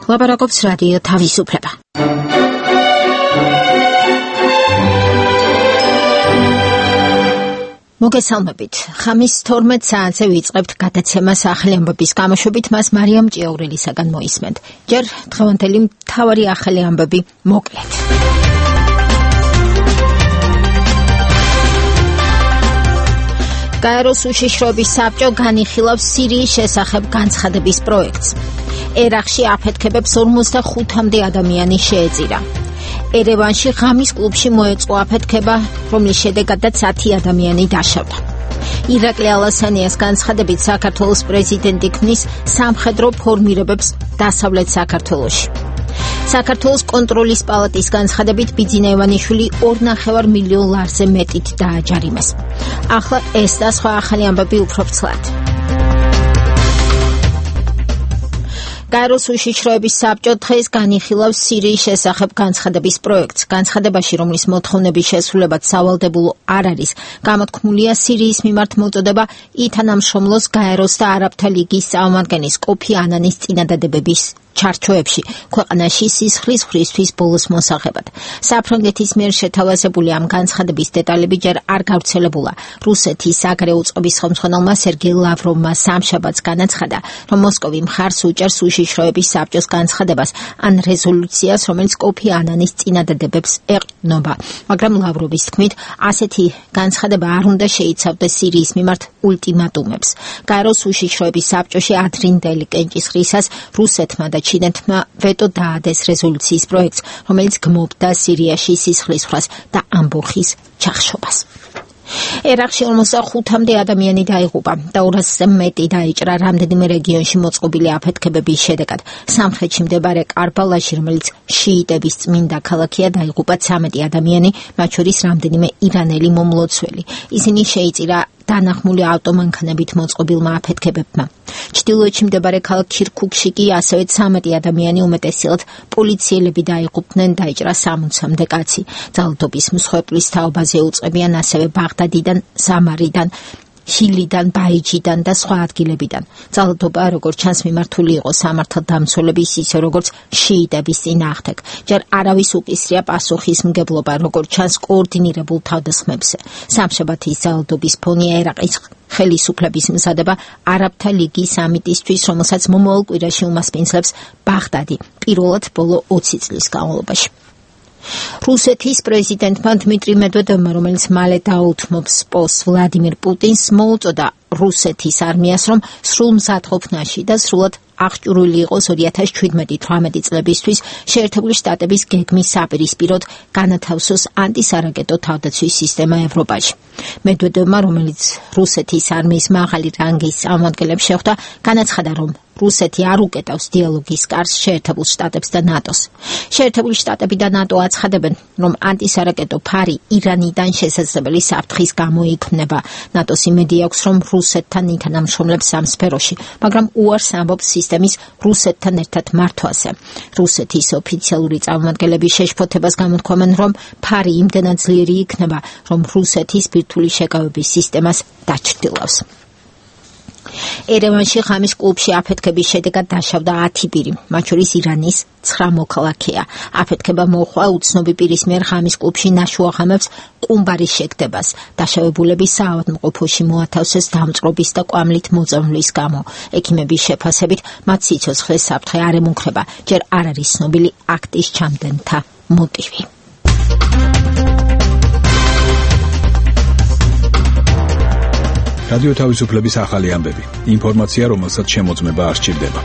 ლაპარაკობს რადიო თავისუფლება. მოგესალმებით. ხამის 12 საათზე ვიწყებთ გადაცემას ახალი ამბების გამოშვებით, მას მარიამ ჭიაურელისაგან მოისმენთ. ჯერ დღევანდელი მთავარი ახალი ამბები მოკლედ. გაეროს უშიშროების საბჭო განიხილავს სირიის შესახებ განცხადების პროექტს. ერაყში აფეთქებებს 45-მდე ადამიანი შეეწირა. ერევანში ღამის კლუბში მოეწყო აფეთქება, რომლის შედეგადაც 10 ადამიანი დაშავდა. ირაკლი ალასანიას განცხადებით საქართველოს პრეზიდენტი ქმნის სამხედრო ფორმირებებს დასავლეთ საქართველოში. საქართველოს კონტროლის პალატის განცხადებით ბიძინა ივანიშვილი 2,5 მილიონ ლარზე მეტით დააჯარიმეს. ახლა ეს და სხვა ახალი ამბები უფრო ფრთლად. გაეროს უშიშროების საბჭო დღეს განიხილავს სირიის შესახებ განცხადების პროექტს. განცხადებაში, რომლის მოთხოვნების შესრულებაც სავალდებულო არ არის, გამოთქმულია სირიის მიმართ მოწოდება ითანამშრომლოს გაეროს და არაბთა ლიგის წარმომადგენლის კოფი ანანის წინადადებების ჩარჩოებში ქვეყანაში სისხლის ხრისთვის ბოლოს მოსაღებად. საფრანგეთის მიერ შეთავაზებული ამ განცხადების დეტალები ჯერ არ გავრცელებულა. რუსეთის საგარეო წყობის ხელმძღვანელმა სერგეი ლავროვმა სამშაბათს განაცხადა, რომ მოსკოვი მხარს უჭერს უშიშროების საბჭოს განცხადებას ან რეზოლუციას, რომელიც კოფი ანანის წინადადებებს ეყრდნობა. მაგრამ ლავროვის თქმით, ასეთი განცხადება არ უნდა შეიცავდეს სირიის მიმართ ულტიმატუმებს. გაეროს უშიშროების საბჭოში ადრინდელი კენჭისყრისას რუსეთმა და ჩინეთმა ვეტო დაადეს რეზოლუციის პროექტს, რომელიც გმობდა სირიაში სისხლისღვრას და ამბოხის ჩახშობას. ერაყში 45-მდე ადამიანი დაიღუპა და 200-ზე მეტი დაიჭრა რამდენიმე რეგიონში მოწყობილი აფეთქებების შედეგად. სამხრეთში მდებარე კარბალაში, რომელიც შიიტების წმინდა ქალაქია, დაიღუპა 13 ადამიანი, მათ შორის რამდენიმე ირანელი მომლოცველი. ისინი შეიწირა დანახმული ავტომანქანებით მოწყობილმა აფეთქებებმა. ჩრდილოეთში მდებარე ქალაქ ქირქუქში კი ასევე 13 ადამიანი, უმეტესწილად პოლიციელები დაიღუპნენ, დაიჭრა 60-მდე კაცი. ძალადობის მსხვერპლის თაობაზე უწყებიან ასევე ბაღდადიდან, სამარიდან, ჰილიდან, ბაიჯიდან და სხვა ადგილებიდან. ძალადობა, როგორც ჩანს, მიმართული იყო სამართალდამცველების, ისე როგორც შიიტების წინააღმდეგ. ჯერ არავის უკისრია პასუხისმგებლობა, როგორც ჩანს, კოორდინირებულ თავდასხმებზე. სამშაბათის ძალადობის ფონია ერაყის ხელისუფლების მზადება არაბთა ლიგის სამიტისთვის, რომელსაც მომავალ კვირაში უმასპინძლებს ბაღდადი, პირველად ბოლო 20 წლის განმავლობაში. რუსეთის პრეზიდენტმა დმიტრი მედვედევმა, რომელიც მალე დაუთმობს პოსტს ვლადიმირ პუტინს, მოუწოდა რუსეთის არმიას, რომ სრულ მზადყოფნაში და სრულად აღჭურვილი იყოს 2017-18 წლებისთვის შეერთებული შტატების გეგმის საპირისპიროდ განათავსოს ანტისარაკეტო თავდაცვის სისტემა ევროპაში. მედვედევმა, რომელიც რუსეთის არმიის მაღალი რანგის წარმომადგენლებს შეხვდა, განაცხადა, რომ რუსეთი არ უკეტავს დიალოგის კარს შეერთებულ შტატებს და ნატოს. შეერთებული შტატები და ნატო აცხადებენ, რომ ანტისარაკეტო ფარი ირანიდან შესაძლებელი საფრთხის გამო იქმნება. ნატოს იმედი აქვს, რომ რუსეთთან ითანამშრომლებს ამ სფეროში, მაგრამ უარს ამბობს სისტემის რუსეთთან ერთად მართვაზე. რუსეთის ოფიციალური წარმომადგენლები შეშფოთებას გამოთქვამენ, რომ ფარი იმდენად ძლიერი იქნება, რომ რუსეთის ბირთვული შეკავების სისტემას დაჩრდილავს. ერევანში ღამის კლუბში აფეთქების შედეგად დაშავდა 10 პირი, მათ შორის ირანის 9 მოქალაქეა. აფეთქება მოჰყვა უცნობი პირის მიერ ღამის კლუბში ნაშუაღამებს ყუმბარის შეკდებას. დაშავებულები საავადმყოფოში მოათავსეს დამწყრობის და კვამლით მოწამვლის გამო. ექიმების შეფასებით, მათ სიცოცხლეს საფრთხე არ ემუქრება, ჯერ არ არის ცნობილი აქტის ჩამდენთა მოტივი. რადიო თავისუფლების ახალი ამბები. ინფორმაცია, რომელსაც შემოწმება არ სჭირდება.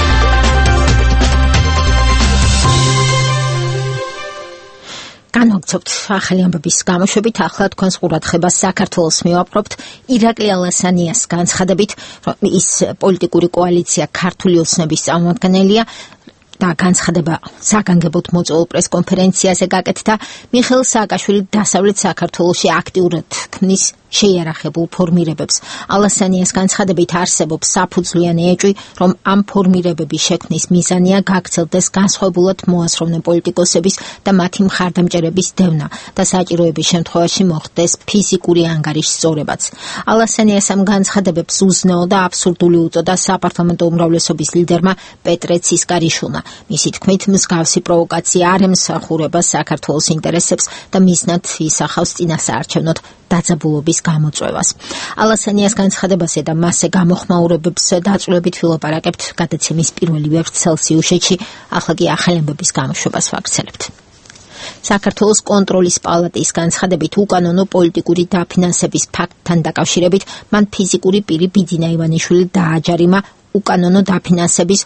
განვაგრძობთ ახალი ამბების გამოშვებით. ახლა თქვენს ყურადღებას საქართველოს მივაპყრობთ ირაკლი ალასანიას განცხადებით, რომ ის პოლიტიკური კოალიცია ქართული ოცნების წარმომადგენელია და განცხადება საგანგებოდ მოწვეულ პრესკონფერენციაზე გაკეთდა. მიხეილ სააკაშვილი დასავლეთ საქართველოში აქტიურად ქმნის შეიარაღებულ ფორმირებებს. ალასანიას განცხადებით არსებობს საფუძვლიანი ეჭვი, რომ ამ ფორმირებების შექმნის მიზანია გაგრძელდეს განსხვავებულად მოასროვნე პოლიტიკოსების და მათი მხარდამჭერების დევნა და საჭიროების შემთხვევაში მოხდეს ფიზიკური ანგარიშის სწორებაც. ალასანიას ამ განცხადებებს უზნეო და აბსურდული უწოდა საპარლამენტო უმრავლესობის ლიდერმა პეტრე ცისკარიშვილმა. მისი თქმით, მსგავსი პროვოკაცია არ ემსახურება საქართველოს ინტერესებს და მიზნად ისახავს წინასაარჩევნოდ დაძაბულობის გამოწვევას. ალასანიას განცხადებასა და მასზე გამოხმაურებებს დაწვრილებით ვილაპარაკებთ გადაცემის პირველი ვერსიით ცელსიუსში, ახლა კი ახალი ამბების გამოშვებას ვაგრძელებთ. საქართველოს კონტროლის პალატის განცხადებით უკანონო პოლიტიკური დაფინანსების ფაქტთან დაკავშირებით მან ფიზიკური პირი ბიძინა ივანიშვილი დააჯარიმა უკანონო დაფინანსების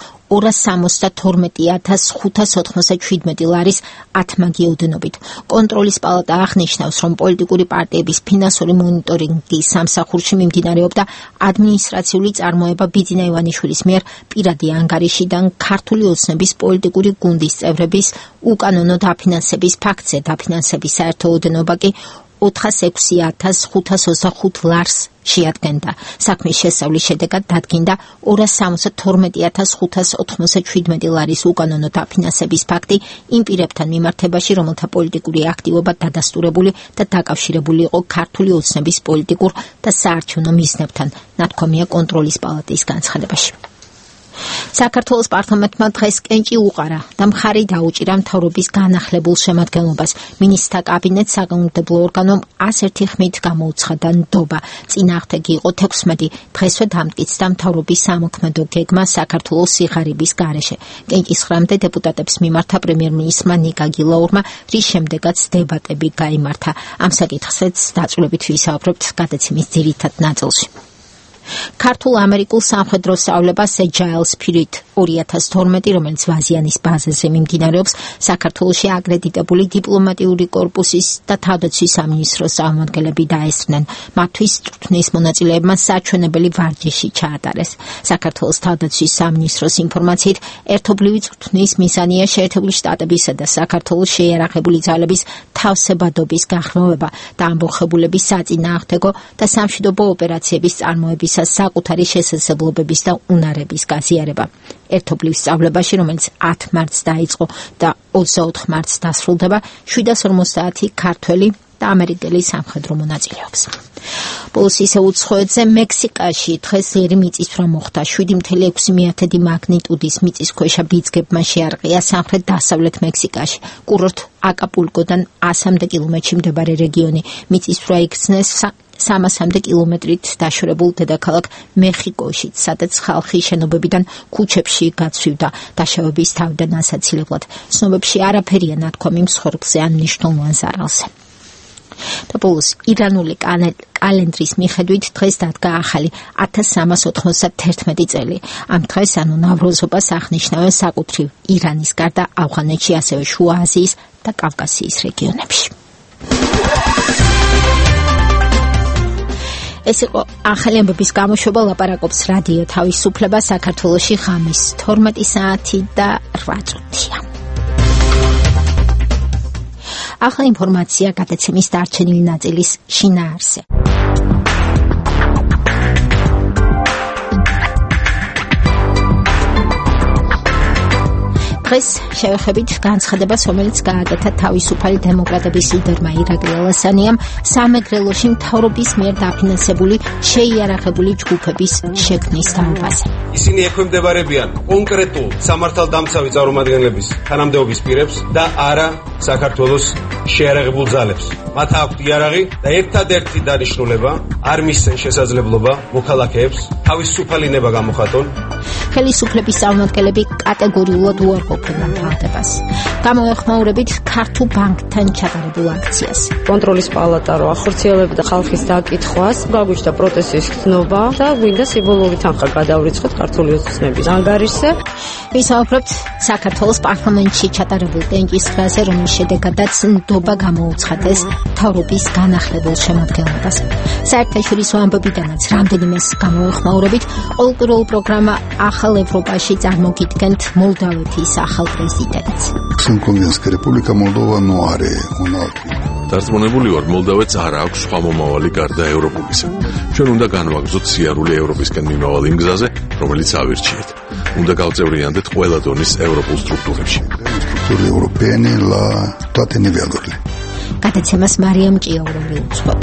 272.597 ლარის 10 მაგი ოდენობით. კონტროლის პალატა აღნიშნავს, რომ პოლიტიკური პარტიების ფინანსური მონიტორინგის სამსახურში მიმდინარეობდა ადმინისტრაციული წარმოება ბიძინა ივანიშვილის მიერ პირადი ანგარიშიდან ქართული ოცნების პოლიტიკური გუნდის წევრების უკანონო დაფინანსების ფაქტზე. დაფინანსების საერთო ოდენობა კი 406.525 ლარს შეადგენდა. საქმის შესწავლის შედეგად დადგინდა 272.597 ლარის უკანონო დაფინანსების ფაქტი იმ პირებთან მიმართებაში, რომელთა პოლიტიკური აქტივობა დადასტურებული და დაკავშირებული იყო ქართული ოცნების პოლიტიკურ და საარჩევნო მიზნებთან, ნათქვამია კონტროლის პალატის განცხადებაში. საქართველოს პარლამენტმა დღეს კენჭი უყარა და მხარი დაუჭირა მთავრობის განახლებულ შემადგენლობას. მინისტრთა კაბინეტს საკანონმდებლო ორგანომ 101 ხმით გამოუცხადა ნდობა. წინააღმდეგი იყო 16, დღესვე დამტკიცდა მთავრობის სამოქმედო გეგმა საქართველოს სიღარიბის გარეშე. კენჭის ხრამდე დეპუტატებს მიმართა პრემიერ-მინისტრმა ნიკა გილაურმა, რის შემდეგაც დებატები გაიმართა. ამ საკითხზეც დაწვრილებით ვისაუბრებთ გადაცემის ძირითად ნაწილში. ქართულ-ამერიკულ სამხედრო სწავლებას Agile Spirit 2012, რომელიც ვაზიანის ბაზაზე მიმდინარეობს, საქართველოში აკრედიტებული დიპლომატიური კორპუსის და თავდაცვის სამინისტროს წარმომადგენლები დაესწრნენ. მათთვის წვრთნის მონაწილეებმა საჩვენებელი ვარჯიში ჩაატარეს. საქართველოს თავდაცვის სამინისტროს ინფორმაციით, ერთობლივი წვრთნის მიზანია შეერთებული შტატებისა და საქართველოს შეიარაღებული ძალების თავსებადობის გაღრმავება და ამბოხებულების საწინააღმდეგო და სამშვიდობო ოპერაციების წარმოების საკუთარი შესაძლებლობების და უნარების გაზიარება. ერთობლივ სწავლებაში, რომელიც 10 მარტს დაიწყო და 24 მარტს დასრულდება, 750 ქართველი და ამერიკელი სამხედრო მონაწილეობს. ბოლოს ისე უცხოეთზე მექსიკაში დღეს ძლიერი მიწისძვრა მოხდა. 7.6 მაგნიტუდის მიწისქვეშა ბიძგებმა შეარყია სამხრეთ-დასავლეთ მექსიკაში. კურორტ აკაპულკოდან 100 კილომეტრში მდებარე რეგიონი. მიწისძვრა იქცნეს 300 კილომეტრით დაშორებულ დედაქალაქ მეხიკოში, სადაც ხალხი შენობებიდან ქუჩებში გაცვივდა დაშავების თავიდან ასაცილებლად. ცნობებში არაფერია ნათქვამი მსხვერპლზე ან მნიშვნელოვან ზარალზე. და ბოლოს ირანული კალენდრის მიხედვით დღეს დადგა ახალი 1391 წელი. ამ დღეს ანუ ნავროზობას აღნიშნავენ საკუთრივ ირანის გარდა ავღანეთში, ასევე შუა აზიის და კავკასიის რეგიონებში. ეს იყო ახალი ამბების გამოშვება. ლაპარაკობს რადიო თავისუფლება. საქართველოში ღამის 12 საათი და 8 წუთია. ახლა ინფორმაცია გადაცემის დარჩენილი ნაწილის შინაარსზე. დღეს შევეხებით განცხადებას, რომელიც გააკეთა თავისუფალი დემოკრატების ლიდერმა ირაკლი ალასანიამ სამეგრელოში მთავრობის მიერ დაფინანსებული შეიარაღებული ჯგუფების შექმნის თაობაზე. ისინი ექვემდებარებიან კონკრეტულ სამართალდამცავი წარმომადგენლების თანამდებობის პირებს და არა საქართველოს შეიარაღებულ ძალებს. მათ აქვთ იარაღი და ერთადერთი დანიშნულება არ მისცენ შესაძლებლობა მოქალაქეებს თავისუფალი ნება გამოხატონ. ხელისუფლების წარმომადგენლები კატეგორიულად უარყოფენ ამ თანხმობას. გამოეხმაურებით ქართულ ბანკთან ჩატარებულ აქციას. კონტროლის პალატა რო ახორციელებდა ხალხის დაკითხვას, გაგვიჩნდა პროტესტის გზნობა და გვინდა სიმბოლური თანხა გადავრიცხოთ ქართული ოცნების ანგარიშზე. ვისაუბრებთ საქართველოს პარლამენტში ჩატარებულ კენჭისყრაზე, რომლის შედეგადაც ნდობა გამოუცხადეს მთავრობის განახლებულ შემადგენლობას. საერთაშორისო ამბებიდანაც რამდენიმეს გამოეხმაურებით, ყოველკვირეულ პროგრამა ახალ ევროპაში წარმოგიდგენთ молдавეთის ახალ პრეზიდენტს. Sunt convins că Republica Moldova nu are un alt დარწმუნებული ვარ, მოლდავეთს არ აქვს სხვა მომავალი გარდა ევროპულისა. ჩვენ უნდა განვაგრძოთ სიარული ევროპისკენ მიმავალ იმ გზაზე, რომელიც ავირჩიეთ. უნდა გავწევრიანდეთ ყველა დონის ევროპულ სტრუქტურებში. Europene la toate nivelurile. გადაცემას მარიამ ჭიაურელი უძღვება.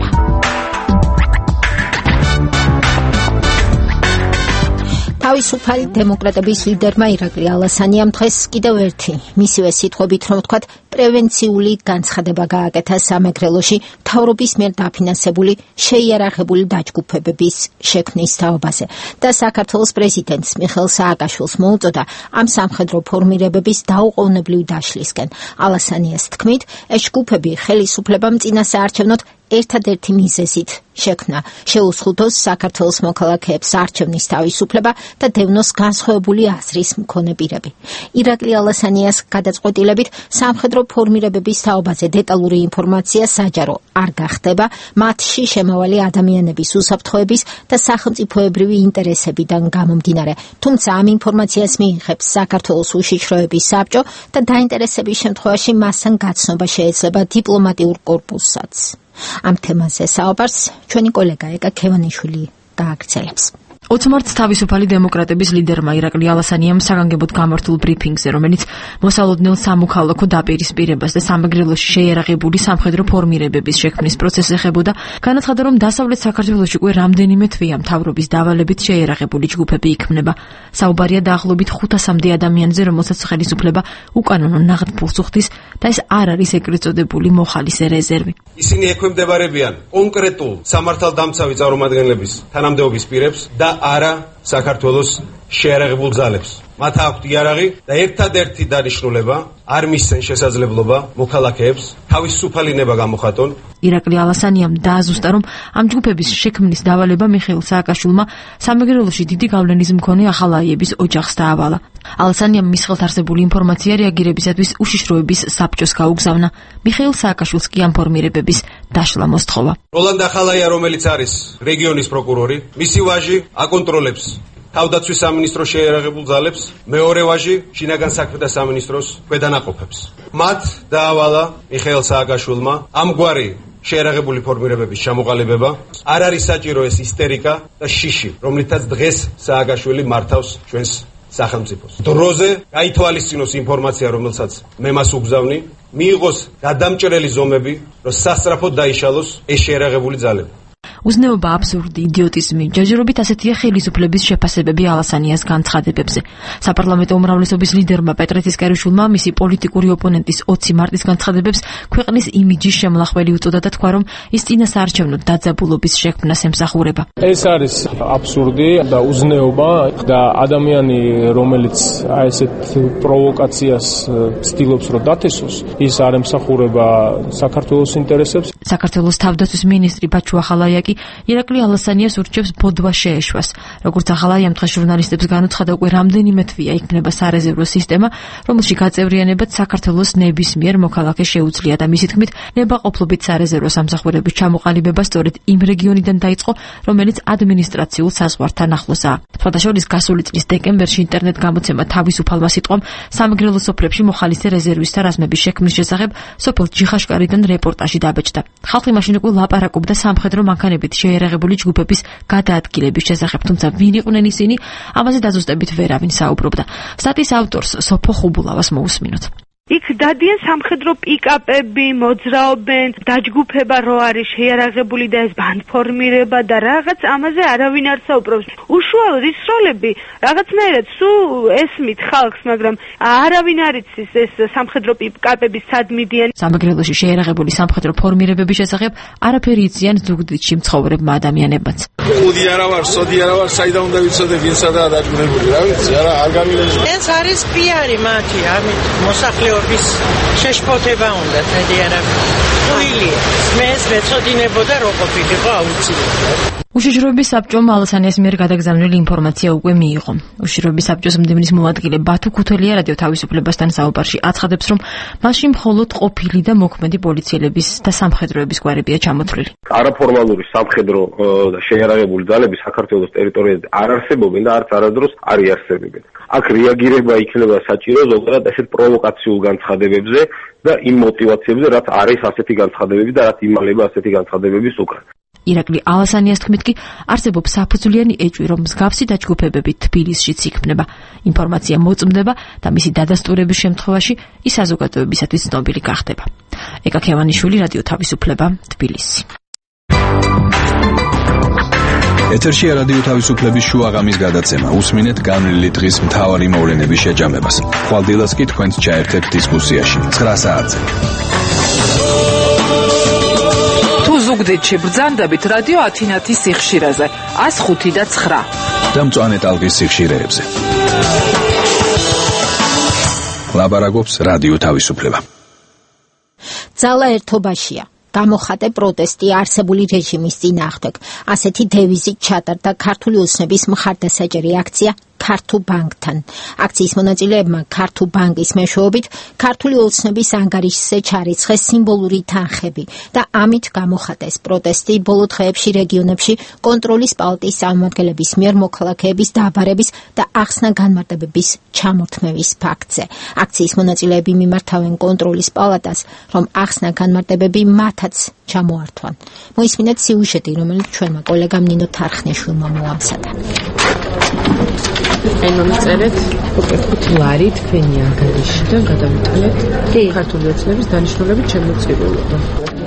თავისუფალი დემოკრატების ლიდერმა ირაკლი ალასანიამ დღეს კიდევ ერთი მისივე სიტყვებით რომ ვთქვათ პრევენციული განცხადება გააკეთა სამეგრელოში მთავრობის მიერ დაფინანსებული შეიარაღებული დაჯგუფებების შექმნის თაობაზე და საქართველოს პრეზიდენტს მიხეილ სააკაშვილს მოუწოდა ამ სამხედრო ფორმირებების დაუყოვნებლივ დაშლისკენ. ალასანიას თქმით, ეს ჯგუფები ხელისუფლებამ წინასაარჩევნოდ ერთადერთი მიზეზით შექმნა შეუსხლდოს საქართველოს მოქალაქეებს არჩევნის თავისუფლება და დევნოს განსხვავებული აზრის მქონე პირები. ირაკლი ალასანიას გადაწყვეტილებით სამხედრო ფორმირებების თაობაზე დეტალური ინფორმაცია საჯარო არ გახდება მათში შემავალი ადამიანების უსაფრთხოების და სახელმწიფოებრივი ინტერესებიდან გამომდინარე. თუმცა ამ ინფორმაციას მიიღებს საქართველოს უშიშროების საბჭო და დაინტერესების შემთხვევაში მასთან გაცნობა შეეძლება დიპლომატიურ კორპუსსაც. ამ თემაზე საუბარს ჩვენი კოლეგა ეკა ქევანიშვილი გააგრძელებს. 20 მარტს თავისუფალი დემოკრატების ლიდერმა ირაკლი ალასანიამ საგანგებოდ გამართულ ბრიფინგზე, რომელიც მოსალოდნელ სამოქალაქო დაპირისპირებას და სამეგრელოში შეიარაღებული სამხედრო ფორმირებების შექმნის პროცესს ეხებოდა, განაცხადა, რომ დასავლეთ საქართველოში უკვე რამდენიმე თვეა მთავრობის დავალებით შეიარაღებული ჯგუფები იქმნება. საუბარია დაახლოებით 500-მდე ადამიანზე, რომელსაც ხელისუფლება უკანონო ნაღდ ფულს უხდის და ეს არ არის ეგრეთ წოდებული მოხალისე რეზერვი. ისინი ექვემდებარებიან კონკრეტულ სამართალდამცავი წარმომადგენლების თანამდებობის პირებს და არა საქართველოს შეიარაღებულ ძალებს. მათ აქვთ იარაღი და ერთადერთი დანიშნულება არ მისცენ შესაძლებლობა მოქალაქეებს თავისუფალი ნება გამოხატონ. ირაკლი ალასანიამ დააზუსტა, რომ ამ ჯგუფების შექმნის დავალება მიხეილ სააკაშვილმა სამეგრელოში დიდი გავლენის მქონე ახალაიების ოჯახს დაავალა. ალასანიამ მის ხელთ არსებული ინფორმაცია რეაგირებისათვის უშიშროების საბჭოს გაუგზავნა. მიხეილ სააკაშვილს კი ამ ფორმირებების დაშლა მოსთხოვა. როლანდ ახალაია, რომელიც არის რეგიონის პროკურორი, მისი ვაჟი აკონტროლებს თავდაცვის სამინისტროს შეიარაღებულ ძალებს, მეორე ვაჟი შინაგან საქმეთა სამინისტროს ქვედანაყოფებს. მათ დაავალა მიხეილ სააკაშვილმა ამგვარი შეიარაღებული ფორმირებების ჩამოყალიბება. არ არის საჭირო ეს ისტერიკა და შიში, რომლითაც დღეს სააკაშვილი მართავს ჩვენს სახელმწიფოს. დროზე გაითვალისწინოს ინფორმაცია, რომელსაც მე მას უგზავნი, მიიღოს გადამჭრელი ზომები, რომ სასწრაფოდ დაიშალოს ეს შეიარაღებული ძალები. უზნეობა, აბსურდი, იდიოტიზმი, ჯერჯერობით ასეთია ხელისუფლების შეფასებები ალასანიას განცხადებებზე. საპარლამენტო უმრავლესობის ლიდერმა პეტრე თისკარიშვილმა მისი პოლიტიკური ოპონენტის 20 მარტის განცხადებებს ქვეყნის იმიჯის შემლახველი უწოდა და თქვა, რომ ის წინასაარჩევნო დაძაბულობის შექმნას ემსახურება. ეს არის აბსურდი და უზნეობა და ადამიანი, რომელიც ესეთ პროვოკაციას ცდილობს რომ დათესოს, ის არ ემსახურება საქართველოს ინტერესებს. საქართველოს თავდაცვის მინისტრი ბაჩუ ახალაიაკი ირაკლი ალასანიას ურჩევს ბოდვა შეეშვას. როგორც ახალაიამ დღეს ჟურნალისტებს განუცხადა, უკვე რამდენიმე თვეა იქნება სარეზერვო სისტემა, რომელში გაწევრიანებად საქართველოს ნებისმიერ მოქალაქეს შეუძლია და მისი თქმით, ნებაყოფლობით სარეზერვო სამსახურების ჩამოყალიბება სწორედ იმ რეგიონიდან დაიწყო, რომელიც ადმინისტრაციულ საზღვართან ახლოსაა. სხვადასხვა გასული წლის დეკემბერში ინტერნეტ გამოცემა თავისუფალმა სიტყვამ სამეგრელო სოფლებში მოხალისე რეზერვისთა რაზმების შექმნის შესახებ სოფელ ჯიხაშკარიდან რეპორტაჟი დაბეჭდა. ხალხი მაშინ უკვე ლაპარაკობდა სამხედრო მანქანებით შეიარაღებული ჯგუფების გადაადგილების შესახებ, თუმცა ვინ იყვნენ ისინი, ამაზე დაზუსტებით ვერავინ საუბრობდა. სტატიის ავტორს სოფო ხუბულავას მოусმინოთ. იქ დადიან სამხედრო პიკაპები, მოძრაობენ, დაჯგუფება რო არის შეიარაღებული და ეს ბანდფორმირება და რაღაც ამაზე არავინ არ საუბრობს. უშუალოდ ის როლები რაღაცნაირად სულ ესმით ხალხს, მაგრამ არავინ არ იცის ეს სამხედრო პიკაპები სად მიდიან. სამეგრელოში შეიარაღებული სამხედრო ფორმირებების შესახებ არაფერი იციან ზუგდიდში მცხოვრებმა ადამიანებმაც. უდი არა ვარ, სოდი არა ვარ, საიდან უნდა ვიცოდე ვინ სადაა დაჯგუფებული, რა ვიცი, არ გამილეჟა. ეს არის პიარი მათი, ამით მოსახლეობა შეშფოთება უნდა თედი არა. უილი, მე მეწოდინებოდა როგორ ფიქრობ აუცილებლად. უშიშროების საბჭომ ალასანიას მიერ გადაგზავნილი ინფორმაცია უკვე მიიღო. უშიშროების საბჭოს მდივნის მოადგილე ბათუ ქუთელია რადიო თავისუფლებასთან საუბარში აცხადებს, რომ მასში მხოლოდ ყოფილი და მოქმედი პოლიციელების და სამხედროების გვარებია ჩამოთვლილი. არაფორმალური სამხედრო და შეიარაღებული ძალები საქართველოს ტერიტორიაზე არ არსებობენ და არც არასდროს არ იარსებებენ. აქ რეაგირება იქნება საჭირო ზოგადად ასეთ პროვოკაციულ განცხადებებზე და იმ мотивაციებზე, რაც არის ასეთი განცხადებები და რაც იმალება ასეთი განცხადებების უკან. ირაკლი ალასანიას თქმით კი არსებობს საფუძვლიანი ეჭვი, რომ მსგავსი დაჯგუფებები თბილისშიც იქმნება. ინფორმაცია მოწმდება და მისი დადასტურების შემთხვევაში ის საზოგადოებისათვის ცნობილი გახდება. ეკა ქევანიშვილი, რადიო თავისუფლება, თბილისი. ეთერშია რადიო თავისუფლების შუაღამის გადაცემა. უსმინეთ განვლილი დღის მთავარი მოვლენების შეჯამებას. ხვალდილას კი თქვენს ჩაერთეთ დისკუსიაში 9 საათზე. ზუგდიდში ბრძანდებით რადიო ათინათის სიხშირეზე 105 და 9 და მწვანე ტალღის სიხშირეებზე. ლაბარაკობს რადიო თავისუფლება. ძალა ერთობაშია. გამოხატე პროტესტი არსებული რეჟიმის წინააღმდეგ. ასეთი დევიზით ჩატარდა ქართული ოცნების მხარდასაჭერი აქცია ქართულ ბანკთან. აქციის მონაწილეებმა ქართულ ბანკის მეშვეობით ქართული ოცნების ანგარიშზე ჩარიცხეს სიმბოლური თანხები და ამით გამოხატეს პროტესტი ბოლო დღეებში რეგიონებში კონტროლის პალატის წარმომადგენლების მიერ მოქალაქეების დაბარების და ახსნა განმარტებების ჩამორთმევის ფაქტზე. აქციის მონაწილეები მიმართავენ კონტროლის პალატას, რომ ახსნა განმარტებები მათაც ჩამოართვან. მოისმინეთ სიუჟეტი, რომელიც ჩვენმა კოლეგამ ნინო თარხნეშვილმა მოამზადა. აი მომწერეთ უკვე 5 ლარით ფენი ანგარიშიდან გადავიტანეთ ქართული ოცნების დანიშნულებით შემოწირულობა.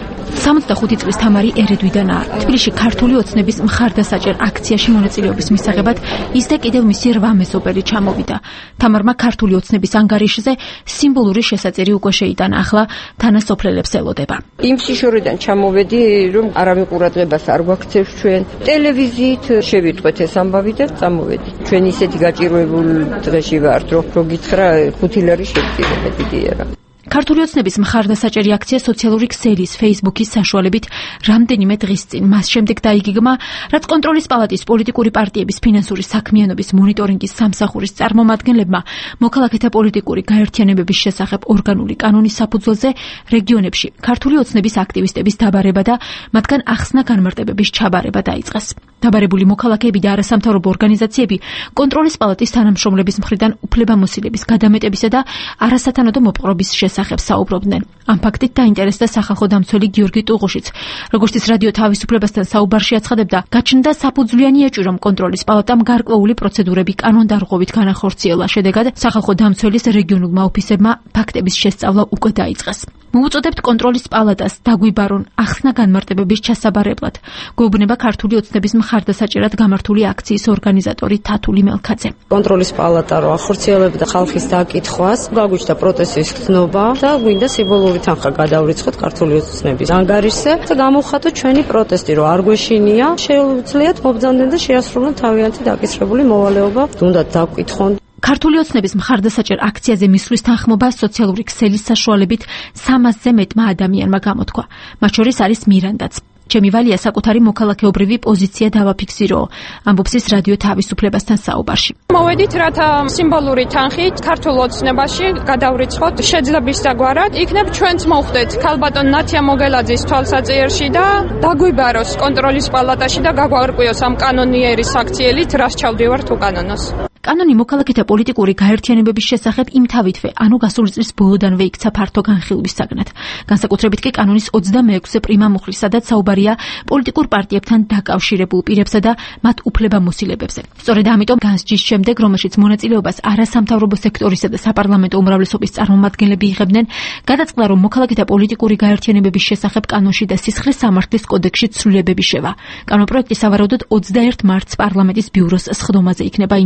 65 წლის თამარი ერედვიდანაა. თბილისში ქართული ოცნების მხარდასაჭერ აქციაში მონაწილეობის მისაღებად ის და კიდევ მისი 8 მეზობელი ჩამოვიდა. თამარმა ქართული ოცნების ანგარიშზე სიმბოლური შესაწერი უკვე შეიტანა, ახლა თანასოფლელებს ელოდება. იმ შიშორიდან ჩამოვედი, რომ არავის არ გვაქცევს ჩვენ. ტელევიზიით შევიტყვეთ ეს ამბავი და წამოვედი. ჩვენ ისეთი გაჭირვებულ დღეში ვართ, რომ გითხრა 5 ლარი შევწირე დიდიერა. ქართული ოცნების მხარდასაჭერი აქცია სოციალური ქსელის Facebook-ის საშუალებით რამდენიმე დღის წინ მას შემდეგ დაიგეგმა, რაც კონტროლის პალატის პოლიტიკური პარტიების ფინანსური საქმიანობის მონიტორინგის სამსახურის წარმომადგენლებმა მოქალაქეთა პოლიტიკური გაერთიანებების შესახებ ორგანული კანონის საფუძველზე რეგიონებში ქართული ოცნების აქტივისტების დაბარება და მათგან ახსნა განმარტებების ჩაბარება დაიწყეს. დაბარებული მოქალაქეები და არასამთავრობო ორგანიზაციები კონტროლის პალატის თანამშრომლების მხრიდან უფლებამოსილების გადამეტებისა და არასათანადო მოპყრობის შესახებ საუბრობდნენ. ამ ფაქტით დაინტერესდა სახალხო დამცველი გიორგი ტუღუშიც. როგორც ის რადიო თავისუფლებასთან საუბარში აცხადებდა, გაჩნდა საფუძვლიანი ეჭვი, რომ კონტროლის პალატამ გარკვეული პროცედურები კანონდარღვევით განახორციელა. შედეგად სახალხო დამცველის რეგიონულმა ოფისებმა ფაქტების შესწავლა უკვე დაიწყეს. მოვუწოდებთ კონტროლის პალატას დაგვიბარონ ახსნა განმარტებების ჩასაბარებლად. გვეუბნება ქართული ოცნების მხარდასაჭერად გამართული აქციის ორგანიზატორი თათული მელქაძე. კონტროლის პალატა რო ახორციელებდა ხალხის დაკითხვას, გაგვიჩნდა პროტესტის გზნობა და გვინდა სიმბოლური თანხა გადავრიცხოთ ქართული ოცნების ანგარიშზე და გამოვხატოთ ჩვენი პროტესტი, რომ არ გვეშინია, შეუძლიათ მობრძანდნენ და შეასრულონ თავიანთი დაკისრებული მოვალეობა, თუნდაც დაკითხონ. ქართული ოცნების მხარდასაჭერ აქციაზე მისვლის თანხმობა სოციალური ქსელის საშუალებით 300-ზე მეტმა ადამიანმა გამოთქვა. მათ შორის არის მირანდაც. ჩემი ვალია საკუთარი მოქალაქეობრივი პოზიცია დავაფიქსირო, ამბობს ის რადიო თავისუფლებასთან საუბარში. მოვედით, რათა სიმბოლური თანხით ქართულ ოცნებაში გადავრიცხოთ შეძლების საგვარად, იქნებ ჩვენც მოხვდეთ ქალბატონ ნათია მოგელაძის თვალსაჩინოში და დაგვიბაროს კონტროლის პალატაში და გაგვარკვიოს ამ კანონიერის აქციელით, რას ჩავდივართ უკანონოს. კანონი მოქალაქეთა პოლიტიკური გაერთიანებების შესახებ იმთავითვე, ანუ გასული წლის ბოლოდანვე იქცა ფართო განხილვის საგნად. განსაკუთრებით კი კანონის 26-ე პრიმა მუხლი, სადაც საუბარია პოლიტიკურ პარტიებთან დაკავშირებულ პირებსა და მათ უფლებამოსილებებზე. სწორედ ამიტომ განსჯის შემდეგ, რომელშიც მონაწილეობას არასამთავრობო სექტორისა და საპარლამენტო უმრავლესობის წარმომადგენლები იღებდნენ, გადაწყდა, რომ მოქალაქეთა პოლიტიკური გაერთიანებების შესახებ კანონში და სისხლის სამართლის კოდექსში ცვლილებები შევა. კანონპროექტი სავარაუდოდ 21 მარტს პარლამენტის ბიუროს სხდომაზე იქნება ინიცირებული.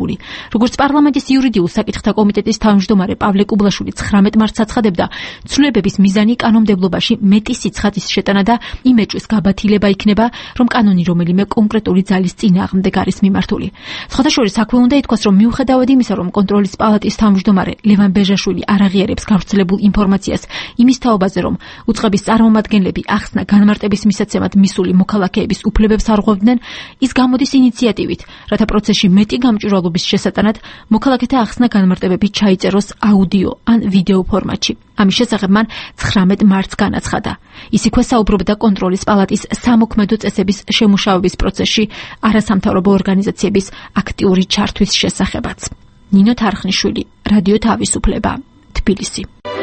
განხილვებული. როგორც პარლამენტის იურიდიულ საკითხთა კომიტეტის თავმჯდომარე პავლე კუბლაშვილი 19 მარტს აცხადებდა, ცვლილებების მიზანი კანონმდებლობაში მეტი სიცხადის შეტანა და იმეჭვის გაბათილება იქნება, რომ კანონი რომელიმე კონკრეტული ძალის წინააღმდეგ არის მიმართული. სხვათა შორის აქვე უნდა ითქვას, რომ მიუხედავად იმისა, რომ კონტროლის პალატის თავმჯდომარე ლევან ბეჟაშვილი არ აღიარებს გავრცელებულ ინფორმაციას იმის თაობაზე, რომ უწყების წარმომადგენლები ახსნა განმარტების მისაცემად მისული მოქალაქეების უფლებებს არღვევდნენ, ის გამოდის ინიციატივით, რათა პროცესში მეტი გამჭვირვალობის შესატანად მოქალაქეთა ახსნა განმარტებები ჩაიწეროს აუდიო ან ვიდეო ფორმატში. ამის შესახებ მან 19 მარტს განაცხადა. ის იქვე საუბრობდა კონტროლის პალატის სამოქმედო წესების შემუშავების პროცესში არასამთავრობო ორგანიზაციების აქტიური ჩართვის შესახებაც. ნინო თარხნიშვილი, რადიო თავისუფლება, თბილისი.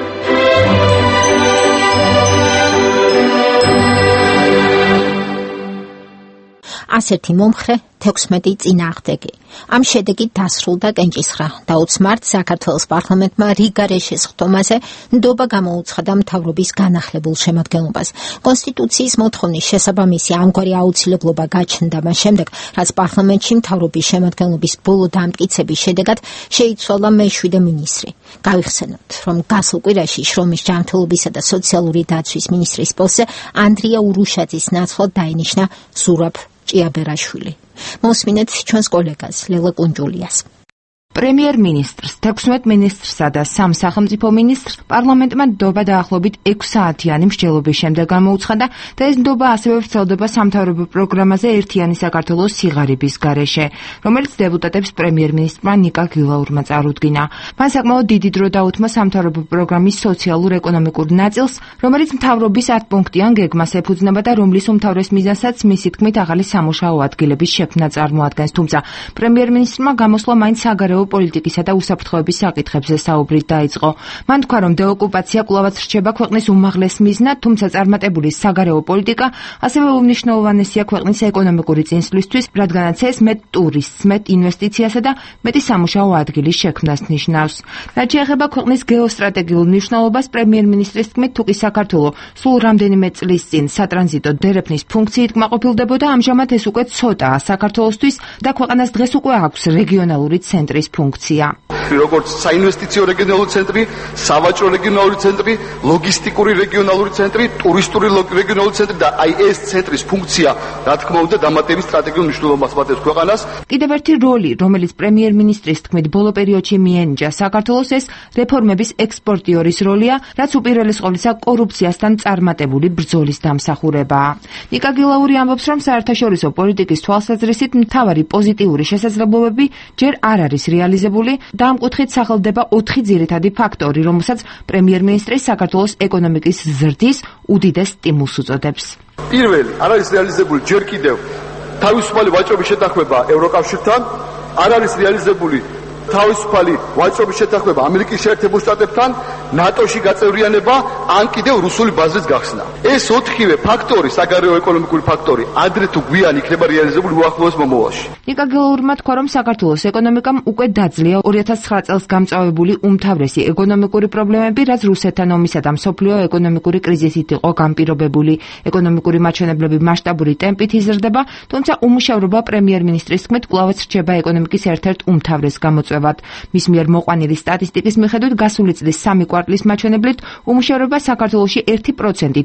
ასეთი მომხრე 16 წინააღმდეგი. ამ შედეგით დასრულდა კენჭისხრა. 20 მარტს საქართველოს პარლამენტმა რიგარეშეს ხტომაზე ნდობა გამოუცხადა მთავრობის განახლებულ შემადგენლობას. კონსტიტუციის მოთხოვნის შესაბამისი ამგვარი აუცილებლობა გაჩნდა მას შემდეგ, რაც პარლამენტში მთავრობის შემადგენლობის ბოლო დამტკიცების შედეგად შეიცვალა მე-7 მინისტრი. გავიხსენოთ, რომ გასულ კვირაში შრომის ჯანმრთელობისა და სოციალური დაცვის მინისტრის პოსტზე ანდრია ურუშაძის ნაცვლად დაინიშნა ზურაბ ჭიაბერაშვილი. მოსმინეთ ჩვენს კოლეგას ლელა კუნჯულიას. პრემიერ-მინისტრს, 16 მინისტრსა და 3 სახელმწიფო მინისტრს პარლამენტმა ნდობა დაახლოებით 6 საათიანი მსჯელობის შემდეგ გამოუცხადა და ეს ნდობა ასევე ვრცელდება სამთავრობო პროგრამაზე ერთიანი საქართველოს სიღარიბის გარეშე, რომელიც დეპუტატებს პრემიერ-მინისტრმა ნიკა გილაურმა წარუდგინა. მან საკმაოდ დიდი დრო დაუთმო სამთავრობო პროგრამის სოციალურ-ეკონომიკურ ნაწილს, რომელიც მთავრობის 10 პუნქტიან გეგმას ეფუძნება და რომლის უმთავრეს მიზანსაც მისი თქმით ახალი სამუშაო ადგილების შექმნა წარმოადგენს. თუმცა პრემიერ-მინისტრმა გამოსვლა მაინც საგარეო პოლიტიკისა და უსაფრთხოების საკითხებზე საუბრით დაიწყო. მან თქვა, რომ დეოკუპაცია კვლავაც რჩება ქვეყნის უმაღლეს მიზნად, თუმცა წარმატებული საგარეო პოლიტიკა ასევე უმნიშვნელოვანესია ქვეყნის ეკონომიკური წინსვლისთვის, რადგანაც ეს მეტ ტურისტს, მეტ ინვესტიციასა და მეტი სამუშაო ადგილის შექმნას ნიშნავს. რაც შეეხება ქვეყნის გეოსტრატეგიულ მნიშვნელობას, პრემიერ-მინისტრის თქმით, თუ კი საქართველო სულ რამდენიმე წლის წინ სატრანზიტო დერეფნის ფუნქციით კმაყოფილდებოდა, ამჟამად ეს უკვე ცოტაა საქართველოსთვის და ქვეყანას დღეს უკვე აქვს რეგიონალური ცენტრის ფუნქცია. როგორც საინვესტიციო რეგიონალური ცენტრი, სავაჭრო რეგიონალური ცენტრი, ლოგისტიკური რეგიონალური ცენტრი, ტურისტული რეგიონალური ცენტრი და აი ეს ცენტრის ფუნქცია, რა თქმა უნდა, დამატების სტრატეგიულ მნიშვნელობას მატებს ქვეყანას. კიდევ ერთი როლი, რომელიც პრემიერ-მინისტრის თქმით ბოლო პერიოდში მიენიჭა საქართველოს, ეს რეფორმების ექსპორტიორის როლია, რაც უპირველეს ყოვლისა კორუფციასთან წარმატებული ბრძოლის დამსახურებაა. ნიკა გილაური ამბობს, რომ საერთაშორისო პოლიტიკის თვალსაზრისით მთავარი პოზიტიური შესაძლებლობები ჯერ არ არის რეალიზებული და ამ კუთხით სახელდება 4 ძირითადი ფაქტორი, რომელსაც პრემიერ-მინისტრის საქართველოს ეკონომიკის ზრდის უდიდეს სტიმულს უწოდებს. პირველი, არ არის რეალიზებული ჯერ კიდევ თავისუფალი ვაჭრობის შეთანხმება ევროკავშირთან, არ არის რეალიზებული თავისუფალი ვაჭრობის შეთანხმება ამერიკის შეერთებულ შტატებთან, ნატოში გაწევრიანება, ან კიდევ რუსული ბაზრის გახსნა. ეს 4-ვე ფაქტორი, საგარეო ეკონომიკური ფაქტორი, ადრე თუ გვიან იქნება რეალიზებული უახლოეს მომავალში. ნიკა გილაურმა თქვა, რომ საქართველოს ეკონომიკამ უკვე დაძლია 2009 წელს გამწვავებული უმთავრესი ეკონომიკური პრობლემები, რაც რუსეთთან ომისა და მსოფლიო ეკონომიკური კრიზისით იყო განპირობებული. ეკონომიკური მაჩვენებლები მასშტაბური ტემპით იზრდება, თუმცა უმუშევრობა პრემიერ-მინისტრის თქმით კვლავაც რჩება ეკონომიკის ერთ-ერთ უმთავრეს გამოწვევად. მის მიერ მოყვანილი სტატისტიკის მიხედვით გასული წლის 3 კვარტლის მაჩვენებლით უმუშევრობა საქართველოში 1%-ით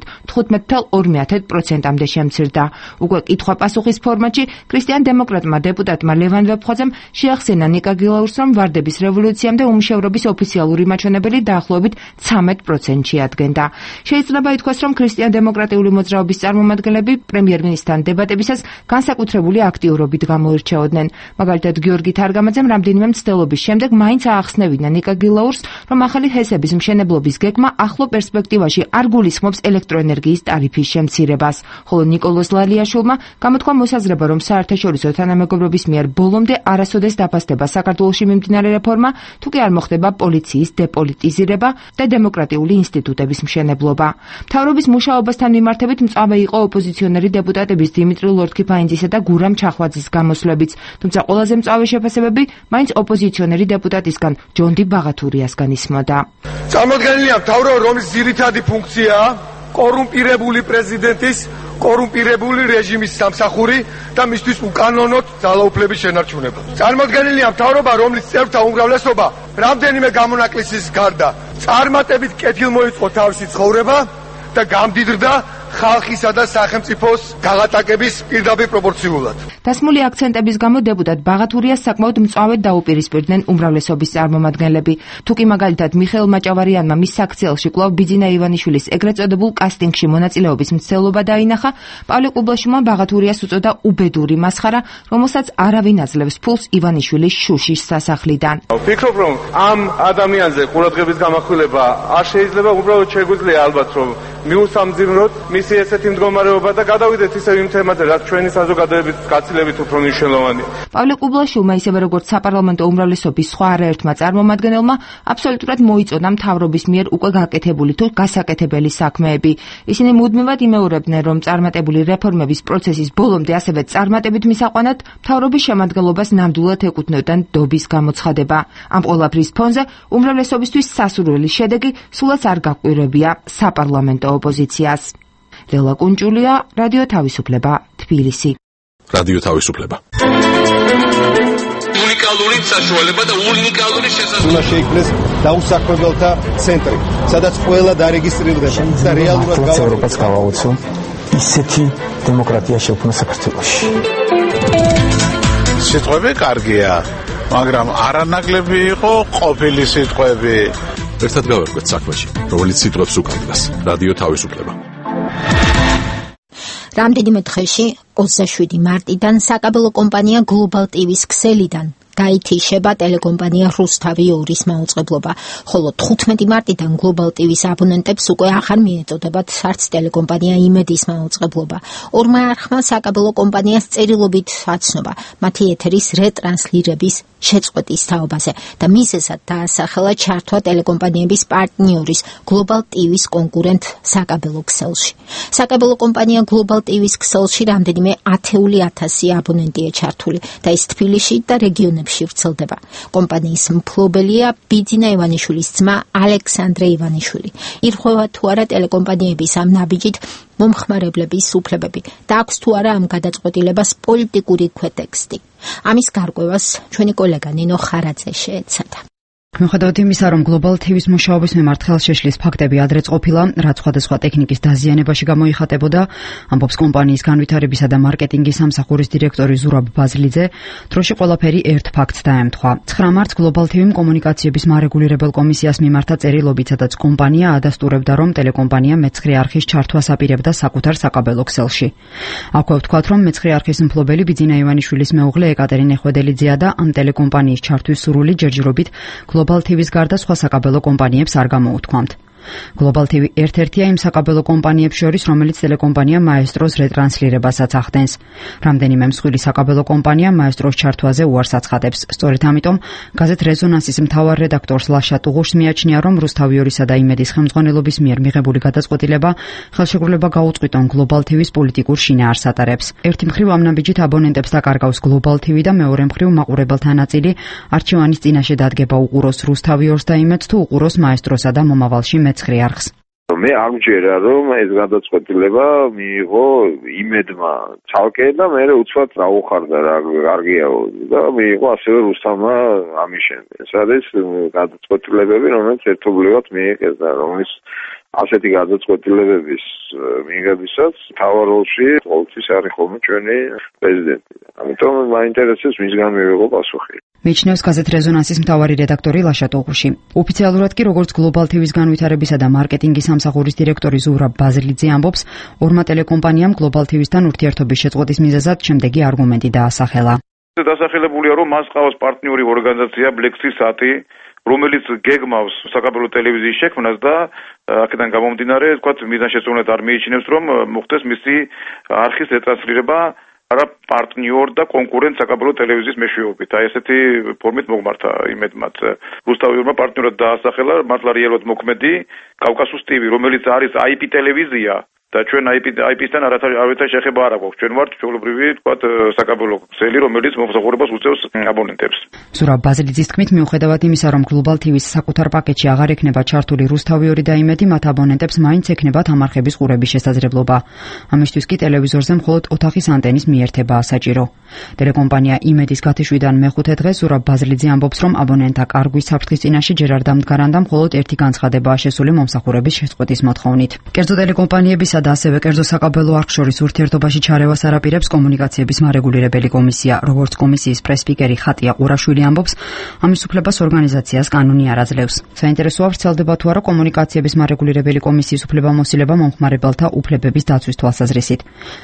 15.2%-მდე შემცირდა. უკვე კითხვა-პასუხის ფორმატში ქრისტიან-დემოკრატმა დეპუტატმა ლევან ვეფხვაძემ შეახსენა ნიკა გილაურს, რომ ვარდების რევოლუციამდე უმუშევრობის ოფიციალური მაჩვენებელი დაახლოებით 13%-ში ადგენდა. შეიძლება ითქვას, რომ ქრისტიან-დემოკრატიული მოძრაობის წარმომადგენლები პრემიერ-მინისტრთან დებატებისას განსაკუთრებული აქტიურობით გამოირჩეოდნენ. მაგალითად, გიორგი თარგამაძემ რამდენიმე მცდელობის შემდეგ მაინც აახსნევინა ნიკა გილაურს, რომ ახალი ჰესების მშენებლობის გეგმა ახლო პერსპექტივაში არ გულისხმობს ელექტროენერგიის ტარიფის შემცირებას. ხოლო ნიკოლოზ ლალიაშვილმა გამოთქვა მოსაზრება, რომ საერთაშორისო თანამეგობრობის მიერ ბოლომდე არასოდეს დაფასდება საქართველოში მიმდინარე რეფორმა, თუ კი არ მოხდება პოლიციის დეპოლიტიზირება და დემოკრატიული ინსტიტუტების მშენებლობა. მთავრობის მუშაობასთან მიმართებით მწვავე იყო ოპოზიციონერი დეპუტატების დიმიტრი ლორთქიფაინძისა და გურამ ჩახვაძის გამოსვლებიც, თუმცა ყველაზე მწვავე შეფასებები მაინც ოპოზიციონერი დეპუტატისგან ჯონდი ბაღათურიასგან ისმოდა. წარმოდგენილია მთავრობა, რომლის ძირითადი ფუნქციაა კორუმპირებული პრეზიდენტის კორუმპირებული რეჟიმის სამსახური და მისთვის უკანონოდ ძალაუფლების შენარჩუნება. წარმოდგენილია მთავრობა, რომლის წევრთა უმრავლესობა რამდენიმე გამონაკლისის გარდა წარმატებით კეთილმოიწყო თავისი ცხოვრება და გამდიდრდა ხალხისა და სახელმწიფოს გაღატაკების პირდაპირ პროპორციულად. დასმული აქცენტების გამო დეპუტატ ბაღათურიას საკმაოდ მწვავედ დაუპირისპირდნენ უმრავლესობის წარმომადგენლები. თუკი მაგალითად მიხეილ მაჭავარიანმა მის საქციელში კვლავ ბიძინა ივანიშვილის ეგრეთ წოდებულ კასტინგში მონაწილეობის მცდელობა დაინახა, პავლე კუბლაშვილმა ბაღათურიას უწოდა უბედური მასხარა, რომელსაც არავინ აძლევს ფულს ივანიშვილის შუშის სასახლიდან. ვფიქრობ, რომ ამ ადამიანზე ყურადღების გამახვილება არ შეიძლება, უბრალოდ შეგვიძლია ალბათ რომ მიუსამძიმროთ მისი ესეთი მდგომარეობა და გადავიდეთ ისევ იმ თემაზე, რაც ჩვენი საზოგადოების გაცილებით უფრო მნიშვნელოვანია. პავლე კუბლაშვილმა ისევე როგორც საპარლამენტო უმრავლესობის სხვა არაერთმა წარმომადგენელმა აბსოლუტურად მოიწონა მთავრობის მიერ უკვე გაკეთებული თუ გასაკეთებელი საქმეები. ისინი მუდმივად იმეორებდნენ, რომ წარმატებული რეფორმების პროცესის ბოლომდე ასევე წარმატებით მისაყვანად მთავრობის შემადგენლობას ნამდვილად ეკუთვნოდან დობის გამოცხადება. ამ ყველაფრის ფონზე უმრავლესობისთვის სასურველი შედეგი სულაც არ გაკვირვებია საპარლამენტო ოპოზიციას. ლელა კუნჭულია, რადიო თავისუფლება, თბილისი. რადიო თავისუფლება. უნიკალური საშუალება და უნიკალური შესაძლებლობა. უნდა შეიქმნეს დაუსაქმებელთა ცენტრი, სადაც ყველა დარეგისტრირდება და რეალურად ევროპას გავაუწო ისეთი დემოკრატია შექმნა საქართველოში. სიტყვები კარგია, მაგრამ არანაკლები იყო ყოფილი სიტყვები. ერთად გავერკვეთ საქმეში, რომელიც სიტყვებს უკანდრას. რადიო თავისუფლება. რამდენიმე დღეში 27 მარტიდან საკაბელო კომპანია Global TV-ს ქსელიდან გაითიშება ტელეკომპანია რუსთავი 2-ის მაუწყებლობა, ხოლო 15 მარტიდან Global TV-ს აბონენტებს უკვე აღარ მიეწოდებათ არც ტელეკომპანია იმედის მაუწყებლობა. ორმა არხმა საკაბელო კომპანიას წერილობით აცნობა მათი ეთერის რეტრანსლირების შეწყვეტის თაობაზე და მიზეზად დაასახელა ჩართვა ტელეკომპანიების პარტნიორის Global TV-ს კონკურენტ საკაბელო ქსელში. საკაბელო კომპანია Global TV-ს ქსელში რამდენიმე ათეული ათასი აბონენტია ჩართული და ის თბილისში და რეგიონებში ვრცელდება. კომპანიის მფლობელია ბიძინა ივანიშვილის ძმა ალექსანდრე ივანიშვილი. ირღვევა თუ არა ტელეკომპანიების ამ ნაბიჯით მომხმარებლების უფლებები და აქვს თუ არა ამ გადაწყვეტილებას პოლიტიკური ქვეტექსტი. ამის გარკვევას ჩვენი კოლეგა ნინო ხარაძე შეეცადა. მიუხედავად იმისა, რომ Global TV-ს მუშაობის მიმართ ხელშეშლის ფაქტები ადრეც ყოფილა, რაც სხვადასხვა ტექნიკის დაზიანებაში გამოიხატებოდა, ამბობს კომპანიის განვითარებისა და მარკეტინგის სამსახურის დირექტორი ზურაბ ბაზლიძე, დროში ყველაფერი ერთ ფაქტს დაემთხვა. 9 მარტს Global TV-მ კომუნიკაციების მარეგულირებელ კომისიას მიმართა წერილობით, სადაც კომპანია ადასტურებდა, რომ ტელეკომპანია მეცხრე არხის ჩართვას აპირებდა საკუთარ საკაბელო ქსელში. აქვე ვთქვათ, რომ მეცხრე არხის მფლობელი ბიძინა ივანიშვილის მეუღლე ეკატერინე ხვედელიძეა და ამ ტელეკომპანიის ჩართვის სურვილი ჯერჯერობით Global TV-ს გარდა სხვა საკაბელო კომპანიებს არ გამოუთქვამთ. Global TV ერთ-ერთია იმ საკაბელო კომპანიებს შორის, რომელიც ტელეკომპანია მაესტროს რეტრანსლირებასაც ახდენს. რამდენიმე მსხვილი საკაბელო კომპანია მაესტროს ჩართვაზე უარს აცხადებს. სწორედ ამიტომ გაზეთ რეზონანსის მთავარ რედაქტორს ლაშა ტუღუშს მიაჩნია, რომ რუსთავი 2-სა და იმედის ხელმძღვანელობის მიერ მიღებული გადაწყვეტილება ხელშეკრულება გაუწყვიტონ Global TV-ს პოლიტიკურ შინაარს ატარებს. ერთი მხრივ ამ ნაბიჯით აბონენტებს დაკარგავს Global TV და მეორე მხრივ მაყურებელთა ნაწილი არჩევანის წინაშე დადგება უყუროს რუსთავი 2-ს და იმედს თუ უყუროს მაესტროსა და მომავალში მეცხრე არხს. მე ამჯერა რომ ეს გადაწყვეტილება მიიღო იმედმა ცალკე და მე უცბად დაუხარდა რა კარგია და მიიღო ასევე რუსთავმა ამის შემდეგ. ეს არის გადაწყვეტილებები, რომელიც ერთობლივად მიიღეს და რომელიც ასეთი გადაწყვეტილებების მიღებისას მთავარ როლში ყოველთვის არის ხოლმე ჩვენი პრეზიდენტი. ამიტომ მაინტერესებს მისგან მივიღო პასუხი. მიჩნევს გაზეთ რეზონანსის მთავარი რედაქტორი ლაშა ტუღუში. ოფიციალურად კი როგორც Global TV-ს განვითარებისა და მარკეტინგის სამსახურის დირექტორი ზურაბ ბაზლიძე ამბობს, ორმა ტელეკომპანიამ Global TV-სთან ურთიერთობის შეწყვეტის მიზეზად შემდეგი არგუმენტი დაასახელა. დასახელებულია, რომ მას ყავს პარტნიორი ორგანიზაცია Black-Sea Sat-ი, რომელიც გეგმავს საკაბელო ტელევიზიის შექმნას და აქედან გამომდინარე, თქვათ, მიზანშეწონილად არ მიიჩნევს, რომ მოხდეს მისი არხის რეტრანსლირება არა პარტნიორ და კონკურენტ საკაბელო ტელევიზიის მეშვეობით. აი ესეთი ფორმით მოგმართა იმედმაც. რუსთავმა პარტნიორად დაასახელა მართლა რეალურად მოქმედი კავკასუს TV, რომელიც არის IP ტელევიზია და ჩვენ IP-სთან არავითარ შეხება არ აქვს. ჩვენ ვართ ჩვეულებრივი, თქვათ, საკაბელო ქსელი, რომელიც მომსახურებას უწევს აბონენტებს. ზურაბ ბაზლიძის თქმით, მიუხედავად იმისა, რომ Global TV-ს საკუთარ პაკეტში აღარ ექნება ჩართული რუსთავი 2 და იმედი, მათ აბონენტებს მაინც ექნებათ ამარხების ყურების შესაძლებლობა. ამისთვის კი ტელევიზორზე მხოლოდ ოთახის ანტენის მიერთებაა საჭირო. ტელეკომპანია იმედის გათიშვიდან მეხუთე დღეს ზურაბ ბაზლიძე ამბობს, რომ აბონენტთა კარგვის საფრთხის წინაშე ჯერ არ დამდგარან და მხოლოდ ერთი განცხადებაა შესული მომსახურების შეწყვეტის მოთხოვნით. კერძო ტელეკომპანიებისა და ასევე კერძო საკაბელო არხ შორის ურთიერთობაში ჩარევას არაპირებს კომუნიკაციების მარეგულირებელი კომისია. როგორც კომისიის პრესპიკერი ხატია ყურაშვილი ამბობს, ამის უფლებას ორგანიზაციას კანონი არ აძლევს. საინტერესოა ვრცელდება თუ არა კომუნიკაციების მარეგულირებელი კომისიის უფლებამოსილება მომხმარებელთა უფლებების დაცვის თვალსაზრისით.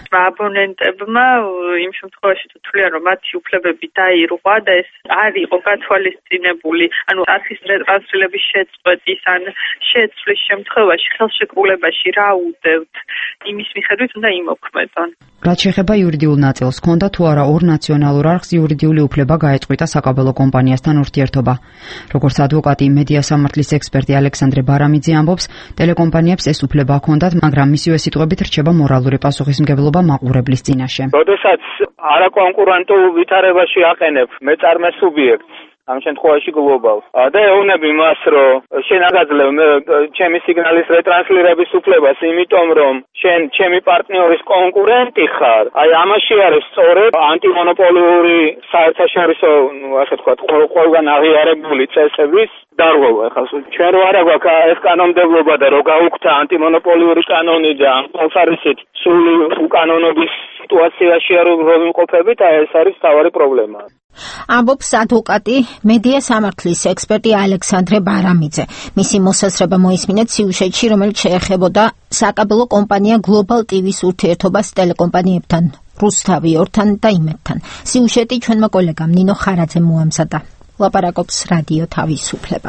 აბონენტებმა იმ შემთხვევაში თუ თვლიან, რომ მათი უფლებები დაირღვა და ეს არ იყო გათვალისწინებული, ანუ არხის რეტრანსლირების შეწყვეტის ან შეცვლის შემთხვევაში ხელშეკრულებაში რა უდევთ, იმის მიხედვით უნდა იმოქმედონ. რაც შეეხება იურიდიულ ნაწილს, ჰქონდა თუ არა ორ ნაციონალურ არხს იურიდიული უფლება გაეწყვიტა საკაბელო კომპანიასთან ურთიერთობა. როგორც ადვოკატი, მედია სამართლის ექსპერტი ალექსანდრე ბარამიძე ამბობს, ტელეკომპანიებს ეს უფლება ჰქონდათ, მაგრამ მისივე სიტყვებით რჩება მორალური პასუხისმგებლობა მაყურებლის წინაშე. როდესაც არაკონკურენტულ ვითარებაში აყენებ მეწარმე სუბიექტს, ამ შემთხვევაში Global. და ეუბნები მას, რომ შენ აგაძლევ ჩემი სიგნალის რეტრანსლირების უფლებას, იმიტომ რომ შენ ჩემი პარტნიორის კონკურენტი ხარ. აი ამაში არის სწორედ ანტიმონოპოლიური საერთაშორისო, ასე ვთქვათ, ყველგან აღიარებული წესების დარღვევა. ახლა ჩვენ რო არა გვაქვს ეს კანონმდებლობა და რო გაუქმდა ანტიმონოპოლიური კანონი და ამ კონსარისით სული უკანონობის სიტუაციაში არ ვიმყოფებით, აი ეს არის თავარი პრობლემა. ამბობს ადვოკატი, მედია სამართლის ექსპერტი ალექსანდრე ბარამიძე. მისი მოსაზრება მოისმინეთ სიუჟეტში, რომელიც შეეხებოდა საკაბელო კომპანია Global TV-ს ურთიერთობას ტელეკომპანიებთან, რუსთავი 2-თან და იმედთან. სიუჟეტი ჩვენმა კოლეგამ ნინო ხარაძემ მოამზადა. ლაპარაკობს რადიო თავისუფლება.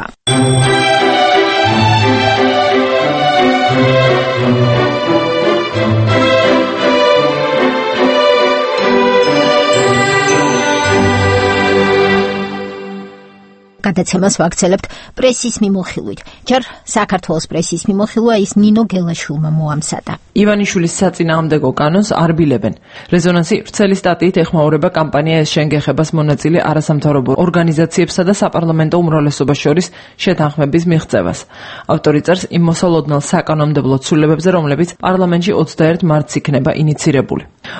გადაცემას ვაგრძელებთ პრესის მიმოხილვით. ჯერ საქართველოს პრესის მიმოხილვა ის ნინო გელაშვილმა მოამზადა. ივანიშვილის საწინააღმდეგო კანონს არბილებენ. რეზონანსი ვრცელი სტატიით ეხმაურება კამპანია ეს შენგეხებას მონაწილე არასამთავრობო ორგანიზაციებსა და საპარლამენტო უმრავლესობას შორის შეთანხმების მიღწევას. ავტორი წერს იმ მოსალოდნელ საკანონმდებლო ცვლილებებზე, რომლებიც პარლამენტში 21 მარტს იქნება ინიცირებული.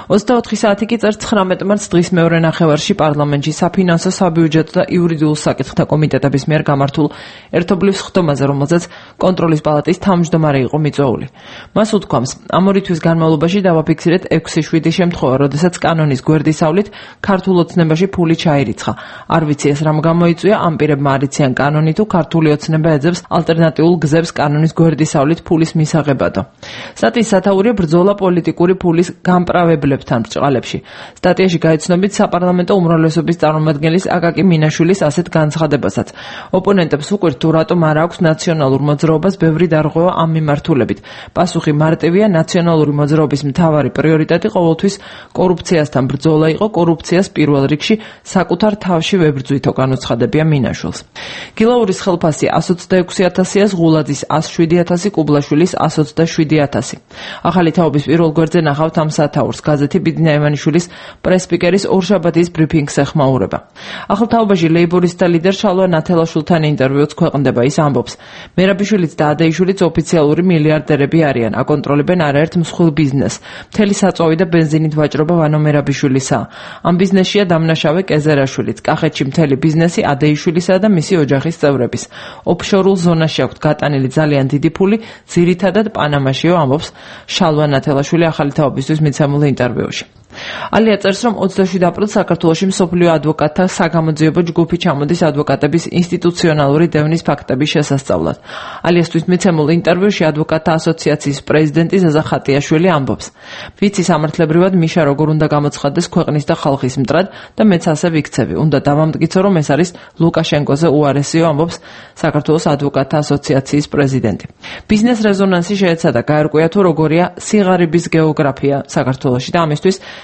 24 საათი კი წერს 19 მარტს დღის მეორე ნახევარში პარლამენტში საფინანსო, საბიუჯეტო და იურიდიულ საკითხთა კომიტეტების მიერ გამართულ ერთობლივ სხდომაზე, რომელზეც კონტროლის პალატის თავმჯდომარე იყო მიწვეული. მას უთქვამს, ამ ორი თვის განმავლობაში დავაფიქსირეთ 6-7 შემთხვევა, როდესაც კანონის გვერდისავლით ქართულ ოცნებაში ფული ჩაირიცხა. არ ვიცი ეს რამ გამოიწვია, ამ პირებმა არ იციან კანონი თუ ქართული ოცნება ეძებს ალტერნატიულ გზებს კანონის გვერდისავლით ფულის მისაღებადო. სტატიის სათაურია ბრძოლა პოლიტიკური ფულის გამправებლებთან ბრჭყალებში. სტატიაში გაიცნობით საპარლამენტო უმრავლესობის წარმომადგენლის აკაკი მინაშვილის ასეთ განცხადებასაც. ოპონენტებს უყვირთ თუ რატომ არ აქვს ნაციონალურ მოძრაობას ბევრი დარღვევა ამ მიმართულებით. პასუხი მარტივია, ნაციონალური მოძრაობის მთავარი პრიორიტეტი ყოველთვის კორუფციასთან ბრძოლა იყო, კორუფციას პირველ რიგში საკუთარ თავში ვებრძვითო, განუცხადებია მინაშვილს. გილაურის ხელფასი 126.000-ია, ღულაძის 107.000, კუბლაშვილის 127.000. ახალი თაობის პირველ გვერდზე ნახავთ ამ სათაურს. გაზეთი ბიძინა ივანიშვილის პრესპიკერის ორშაბათის ბრიფინგს ეხმაურება. ახალ თაობაში ლეიბორისტთა ლიდერ შალვა ნათელაშვილთან ინტერვიუც ქვეყნდება. ის ამბობს, მერაბიშვილიც და ადეიშვილიც ოფიციალური მილიარდერები არიან, აკონტროლებენ არაერთ მსხვილ ბიზნესს. მთელი საწვავი და ბენზინით ვაჭრობა ვანო მერაბიშვილისა. ამ ბიზნესშია დამნაშავე კეზერაშვილიც. კახეთში მთელი ბიზნესი ადეიშვილისა და მისი ოჯახის წევრების. ოფშორულ ზონაში აქვთ გატანილი ძალიან დიდი ფული, ძირითადად პანამაშიო, ამბობს შალვა ნათელაშვილი ახალი თაობისთვის მიცემულ ინტერვიუში. ალია წერს, რომ 27 აპრილს საქართველოში მსოფლიო ადვოკატთა საგამოძიებო ჯგუფი ჩამოდის ადვოკატების ინსტიტუციონალური დევნის ფაქტების შესასწავლად. ალიასთვის მიცემულ ინტერვიუში ადვოკატთა ასოციაციის პრეზიდენტი ზაზა ხატიაშვილი ამბობს, ვიცი სამართლებრივად მიშა როგორ უნდა გამოცხადდეს ქვეყნის და ხალხის მტრად და მეც ასე ვიქცევი. უნდა დავამტკიცო, რომ ეს არის ლუკაშენკოზე უარესიო, ამბობს საქართველოს ადვოკატთა ასოციაციის პრეზიდენტი. ბიზნეს რეზონანსი შეეცადა გაერკვია თუ როგორია სიღარიბის გეოგრაფია საქართველოში და ამისთვის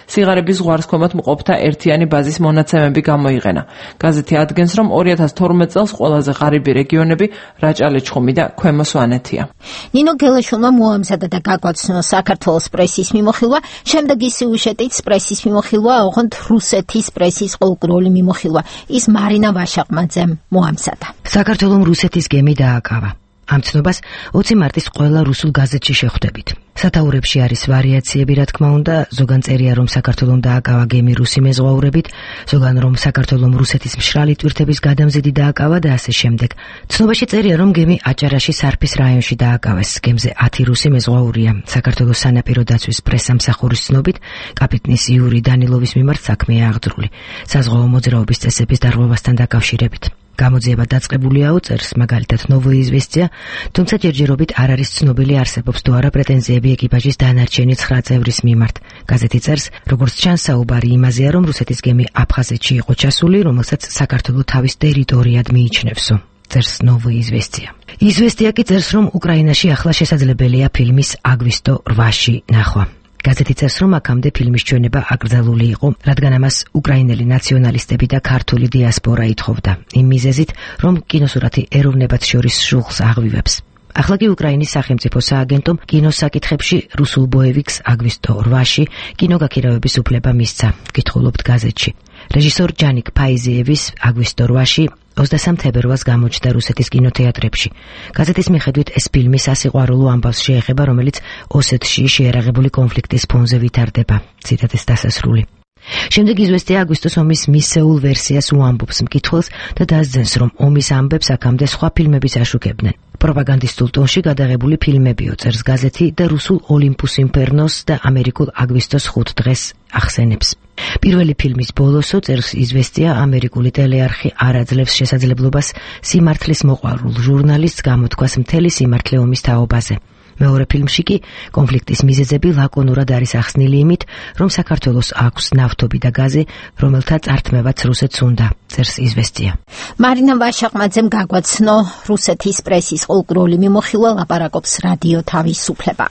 სიღარიბის ზღვარსქვემოთ მყოფთა ერთიანი ბაზის მონაცემები გამოიყენა. გაზეთი ადგენს, რომ 2012 წელს ყველაზე ღარიბი რეგიონები რაჭა-ლეჩხუმი და ქვემო სვანეთია. ნინო გელაშვილმა მოამზადა და გაგვაცნო საქართველოს პრესის მიმოხილვა, შემდეგ ის სიუჟეტით პრესის მიმოხილვა, ოღონდ რუსეთის პრესის ყოლკროლი მიმოხილვა. ის მარინა ვაშაყმაძემ მოამზადა. საქართველოს რუსეთის გემი დააკავა. ამ ცნობას 20 მარტის ყველა რუსულ გაზეთში შეხვდებით. სათაურებში არის ვარიაციები, რა თქმა უნდა, ზოგან წერია, რომ საქართველოს დააკავა გემი რუსი მეზღვაურებით, ზოგან რომ საქართველოს რუსეთის მშრალი ტვირთების გადამზიდი დააკავა და ასე შემდეგ. ცნობაში წერია, რომ გემი აჭარაში სარფის რაიონში დააკავეს. გემზე 10 რუსი მეზღვაურია. საქართველოს სანაპირო დაცვის პრესამსახურის ცნობით, კაპიტნის იური დანილოვის მიმართ საქმეა აღძრული. საზღვაო მოძრაობის წესების დარღვევასთან დაკავშირებით. გამოძიება დაწყებულია უწერს, მაგალითად ნოვოიზვესტია, თუმცა ჯერჯერობით არ არის ცნობილი არსებობს თუ არა პრეტენზიები ეკიპაჟის დანარჩენი 9 წევრის მიმართ. გაზეთი წერს, როგორც ჩანს, საუბარი იმაზეა, რომ რუსეთის გემი აფხაზეთში იყო ჩასული, რომელსაც საქართველოს თავის ტერიტორიად მიიჩნევსო. წერს ნოვოიზვესტია. იზვესტია კი წერს, რომ უკრაინაში ახლა შესაძლებელია ფილმის აგვისტო 8-ში ნახვა. გაზეთი წერს, რომ აქამდე ფილმის ჩვენება აკრძალული იყო, რადგან ამას უკრაინელი ნაციონალისტები და ქართული დიასპორა ითხოვდა, იმ მიზეზით, რომ კინოსურათი ეროვნებად შორის შუღლს აღვივებს. ახლა კი უკრაინის სახელმწიფო სააგენტომ კინოს საკითხებში რუსულ ბოევიკს აგვისტო 8-ში კინოგაქირავების უფლება მისცა, გითხულობთ გაზეთში. რეჟისორ ჯანიკ ფაიზიევის აგვისტო 8-ში 23 თებერვალს გამოჩნდა რუსეთის კინოთეატრებში. გაზეთის მიხედვით ეს ფილმი სასიყვარულო ამბავს შეეხება, რომელიც ოსეთში შეერაღებული კონფლიქტის ფონზე ვითარდება. ციტატის დასასრული. შემდეგ იზვესტია აგვისტოს ომის მისეულ ვერსიას უამბობს მკითხველს და დასძენს, რომ ომის ამბებს აქამდე სხვა ფილმებიც აშუქებდნენ. პროპაგანდისტულ ტონში გადაღებული ფილმებიო, წერს გაზეთი და რუსულ ოლიმპუს ინფერნოს და ამერიკულ აგვისტოს 5 დღეს ახსენებს. პირველი ფილმის ბოლოსო, წერს იზვესტია, ამერიკული ტელეარხი არ აძლევს შესაძლებლობას სიმართლის მოყვარულ ჟურნალისტს გამოთქვას მთელი სიმართლე ომის თაობაზე. მეორე ფილმში კი კონფლიქტის მიზეზები ლაკონურად არის ახსნილი იმით, რომ საქართველოს აქვს ნავთობი და გაზი, რომელთა წართმევაც რუსეთს უნდა, წერს იზვესტია. მარინა ვაშაყმაძემ გაგვაცნო რუსეთის პრესის ყოლკროლი მიმოხილვა, ლაპარაკობს რადიო თავისუფლება.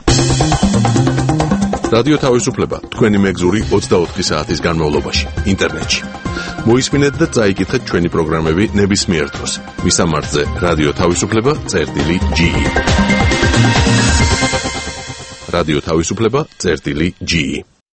რადიო თავისუფლება თქვენი მეგზური 24 საათის განმავლობაში ინტერნეტში. მოისმინეთ და წაიკითხეთ ჩვენი პროგრამები ნებისმიერ დროს. მისამართზე რადიო თავისუფლება.ge. რადიო თავისუფლება.ge.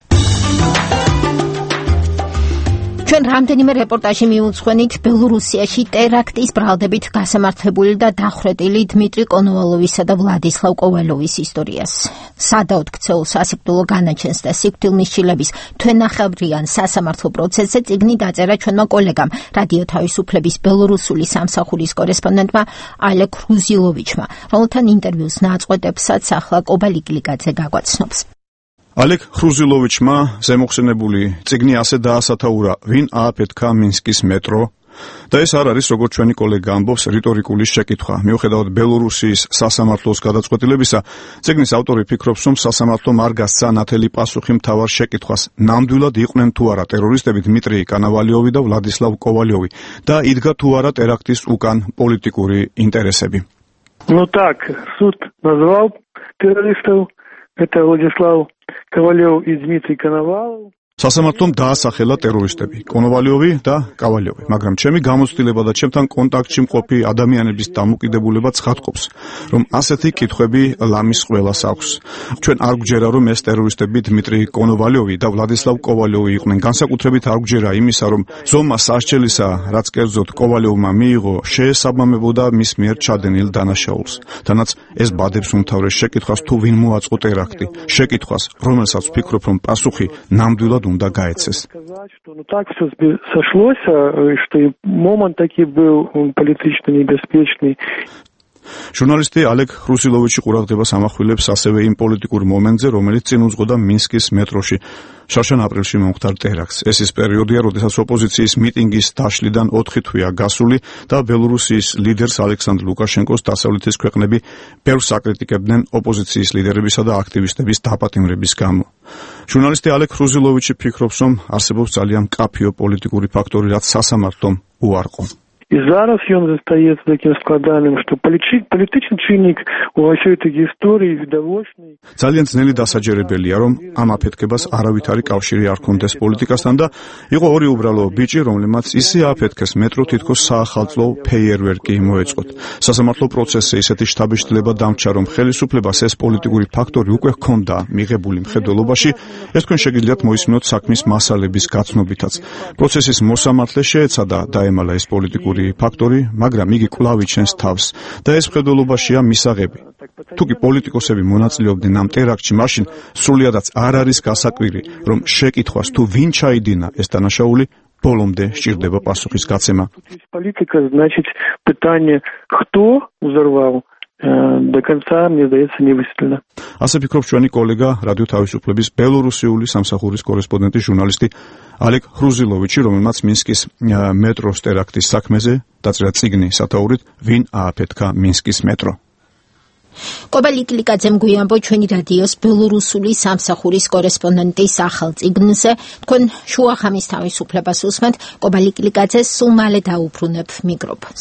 ჩვენ რამდენიმე რეპორტაჟი მიუძღვენით ბელორუსიაში ტერაქტის ბრალდებით გასამართლებული და დახვრეტილი დმიტრი კონოვალოვისა და ვლადისლავ კოვალოვის ისტორიას. სადაოდ ქცეულ სასიკვდილო განაჩენს და სიკვდილნისჩილების თვენახევრიან სასამართლო პროცესზე წიგნი დაწერა ჩვენმა კოლეგამ, რადიო თავისუფლების ბელორუსული სამსახურის კორესპონდენტმა ალეკ ხრუზილოვიჩმა, რომელთან ინტერვიუს ნაწყვეტებსაც ახლა კობალიკლიკაძე გაგვაცნობს. ალეკ ხრუზილოვიჩმა ზემოხსენებული წიგნი ასე დაასათაურა, ვინ ააფეთქა მინსკის მეტრო და ეს არ არის, როგორც ჩვენი კოლეგა ამბობს, რიტორიკული შეკითხვა. მიუხედავად ბელორუსიის სასამართლოს გადაწყვეტილებისა, წიგნის ავტორი ფიქრობს, რომ სასამართლომ არ გასცა ნათელი პასუხი მთავარ შეკითხვას, ნამდვილად იყვნენ თუ არა ტერორისტები დმიტრი კანავალიოვი და ვლადისლავ კოვალიოვი და იდგა თუ არა ტერაქტის უკან პოლიტიკური ინტერესები. Ну так, суд назвал террористов, это Владислав Ковалев и Дмитрий Коновалов. სასამართლომ დაასახელა ტერორისტები კონოვალიოვი და კავალიოვი, მაგრამ ჩემი გამოცდილება და ჩემთან კონტაქტში მყოფი ადამიანების დამოკიდებულება ცხადყოფს, რომ ასეთი კითხვები ლამის ყველას აქვს. ჩვენ არ გვჯერა, რომ ეს ტერორისტები დმიტრი კონოვალიოვი და ვლადისლავ კოვალიოვი იყვნენ. განსაკუთრებით არ გვჯერა იმისა, რომ ზომა სასჯელისა, რაც კერძოდ კოვალიოვმა მიიღო, შეესაბამებოდა მის მიერ ჩადენილ დანაშაულს. თანაც ეს ბადებს უმთავრეს შეკითხვას, თუ ვინ მოაწყო ტერაქტი, შეკითხვას, რომელსაც ვფიქრობ, რომ პასუხი ნამდვილად უნდა გაეცეს. Ну так все сошлось, что момент таки был политически небеспечный. ჟურნალისტი ალეკ ხრუსილოვიჩი ყურადღებას ამახვილებს ასევე იმ პოლიტიკურ მომენტზე, რომელიც წინ უძღოდა მინსკის მეტროში შარშან აპრილში მომხდარ ტერაქტს. ეს ის პერიოდია, როდესაც ოპოზიციის მიტინგის დაშლიდან 4 თვეა გასული და ბელორუსიის ლიდერს ალექსანდრ ლუკაშენკოს დასავლეთის ქვეყნები ბევრს აკრიტიკებდნენ ოპოზიციის ლიდერებისა და აქტივისტების დაპატიმრების გამო. ჟურნალისტი ალეკ ხრუსილოვიჩი ფიქრობს, რომ არსებობს ძალიან მკაფიო პოლიტიკური ფაქტორი, რაც სასამართლომ უარყო. И зараз ён застаецца таким складаным, что политичный чинник во всей этой истории видовочный. ძალიან ძნელი დასაჯერებელია, რომ ამ აფეთქებას არავითარი კავშირი არ ჰქონდეს პოლიტიკასთან და იყო ორი უბრალო ბიჭი, რომლებმაც ისე აფეთქეს მეტრო თითქოს საახალწლო ფეიერვერკი მოეწყოთ. სასამართლო პროცესზე ისეთი შთაბეჭდილება დამრჩა, რომ ხელისუფლებას ეს პოლიტიკური ფაქტორი უკვე ჰქონდა მიღებული მხედველობაში, ეს თქვენ შეგიძლიათ მოისმინოთ საქმის მასალების გაცნობითაც. პროცესის მოსამართლე შეეცადა დაემალა ეს პოლიტიკური ფაქტორი, მაგრამ იგი კვლავ იჩენს თავს და ეს მხედველობაშია მისაღები. თუკი პოლიტიკოსები მონაწილეობდნენ ამ ტერაქტში, მაშინ სრულიადაც არ არის გასაკვირი, რომ შეკითხვას თუ ვინ ჩაიდინა ეს დანაშაული ბოლომდე სჭირდება პასუხის გაცემა. Политика, значит, питание, кто взорвал, до конца, мне здаецца, не высветлено. ასე ფიქრობს ჩვენი კოლეგა რადიო თავისუფლების ბელორუსიული სამსახურის კორესპონდენტი ჟურნალისტი ალეკ ხრუზილოვიჩი, რომელმაც მინსკის მეტროს ტერაქტის საქმეზე დაწერა წიგნი სათაურით ვინ ააფეთქა მინსკის მეტრო. კობალიკლიკაძემ გვიამბო ჩვენი რადიოს ბელორუსული სამსახურის კორესპონდენტის ახალ წიგნზე. თქვენ შუახამის თავისუფლებას უსმენთ. კობალიკლიკაძე სულ მალე დაუბრუნებ მიკროფონს.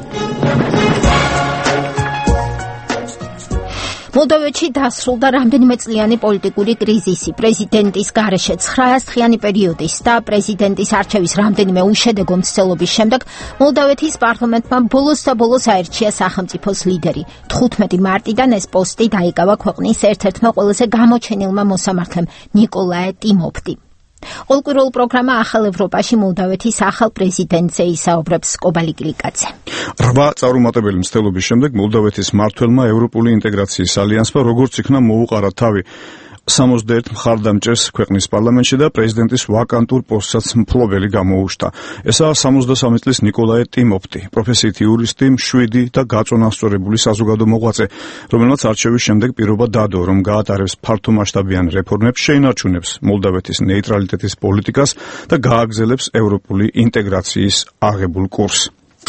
მოლდოვეთში დასრულდა რამდენიმე წლიანი პოლიტიკური კრიზისი. პრეზიდენტის გარეშე 900 დღიანი პერიოდის და პრეზიდენტის არჩევის რამდენიმე უშედეგო მცდელობის შემდეგ მოლდოვეთის პარლამენტმა ბოლოს და ბოლოს აირჩია სახელმწიფოს ლიდერი. 15 მარტიდან ეს პოსტი დაიკავა ქვეყნის ერთ-ერთმა ყველაზე გამოჩენილმა მოსამართლემ ნიკოლაე ტიმოფტი. ყოველკვირეულ პროგრამა ახალ ევროპაში მოლდოვეთის ახალ პრეზიდენტზე ისაუბრებს კობალიკლიკაძე. 8 წარუმატებელი მცდელობის შემდეგ მოლდოვეთის მმართველმა ევროპული ინტეგრაციის ალიანსმა როგორც იქნა მოუყარა თავი 61 მხარდამჭერს ქვეყნის პარლამენტში და პრეზიდენტის ვაკანტურ პოსტსაც მფლობელი გამოუშთა. ესაა 63 წლის ნიკოლაე ტიმოფტი, პროფესიით იურისტი, მშვიდი და გაწონასწორებული საზოგადო მოღვაწე, რომელმაც არჩევის შემდეგ პირობა დადო, რომ გაატარებს ფართომასშტაბიან რეფორმებს, შეინარჩუნებს მოლდოვეთის ნეიტრალიტეტის პოლიტიკას და გააგრძელებს ევროპული ინტეგრაციის აღებულ კურსს.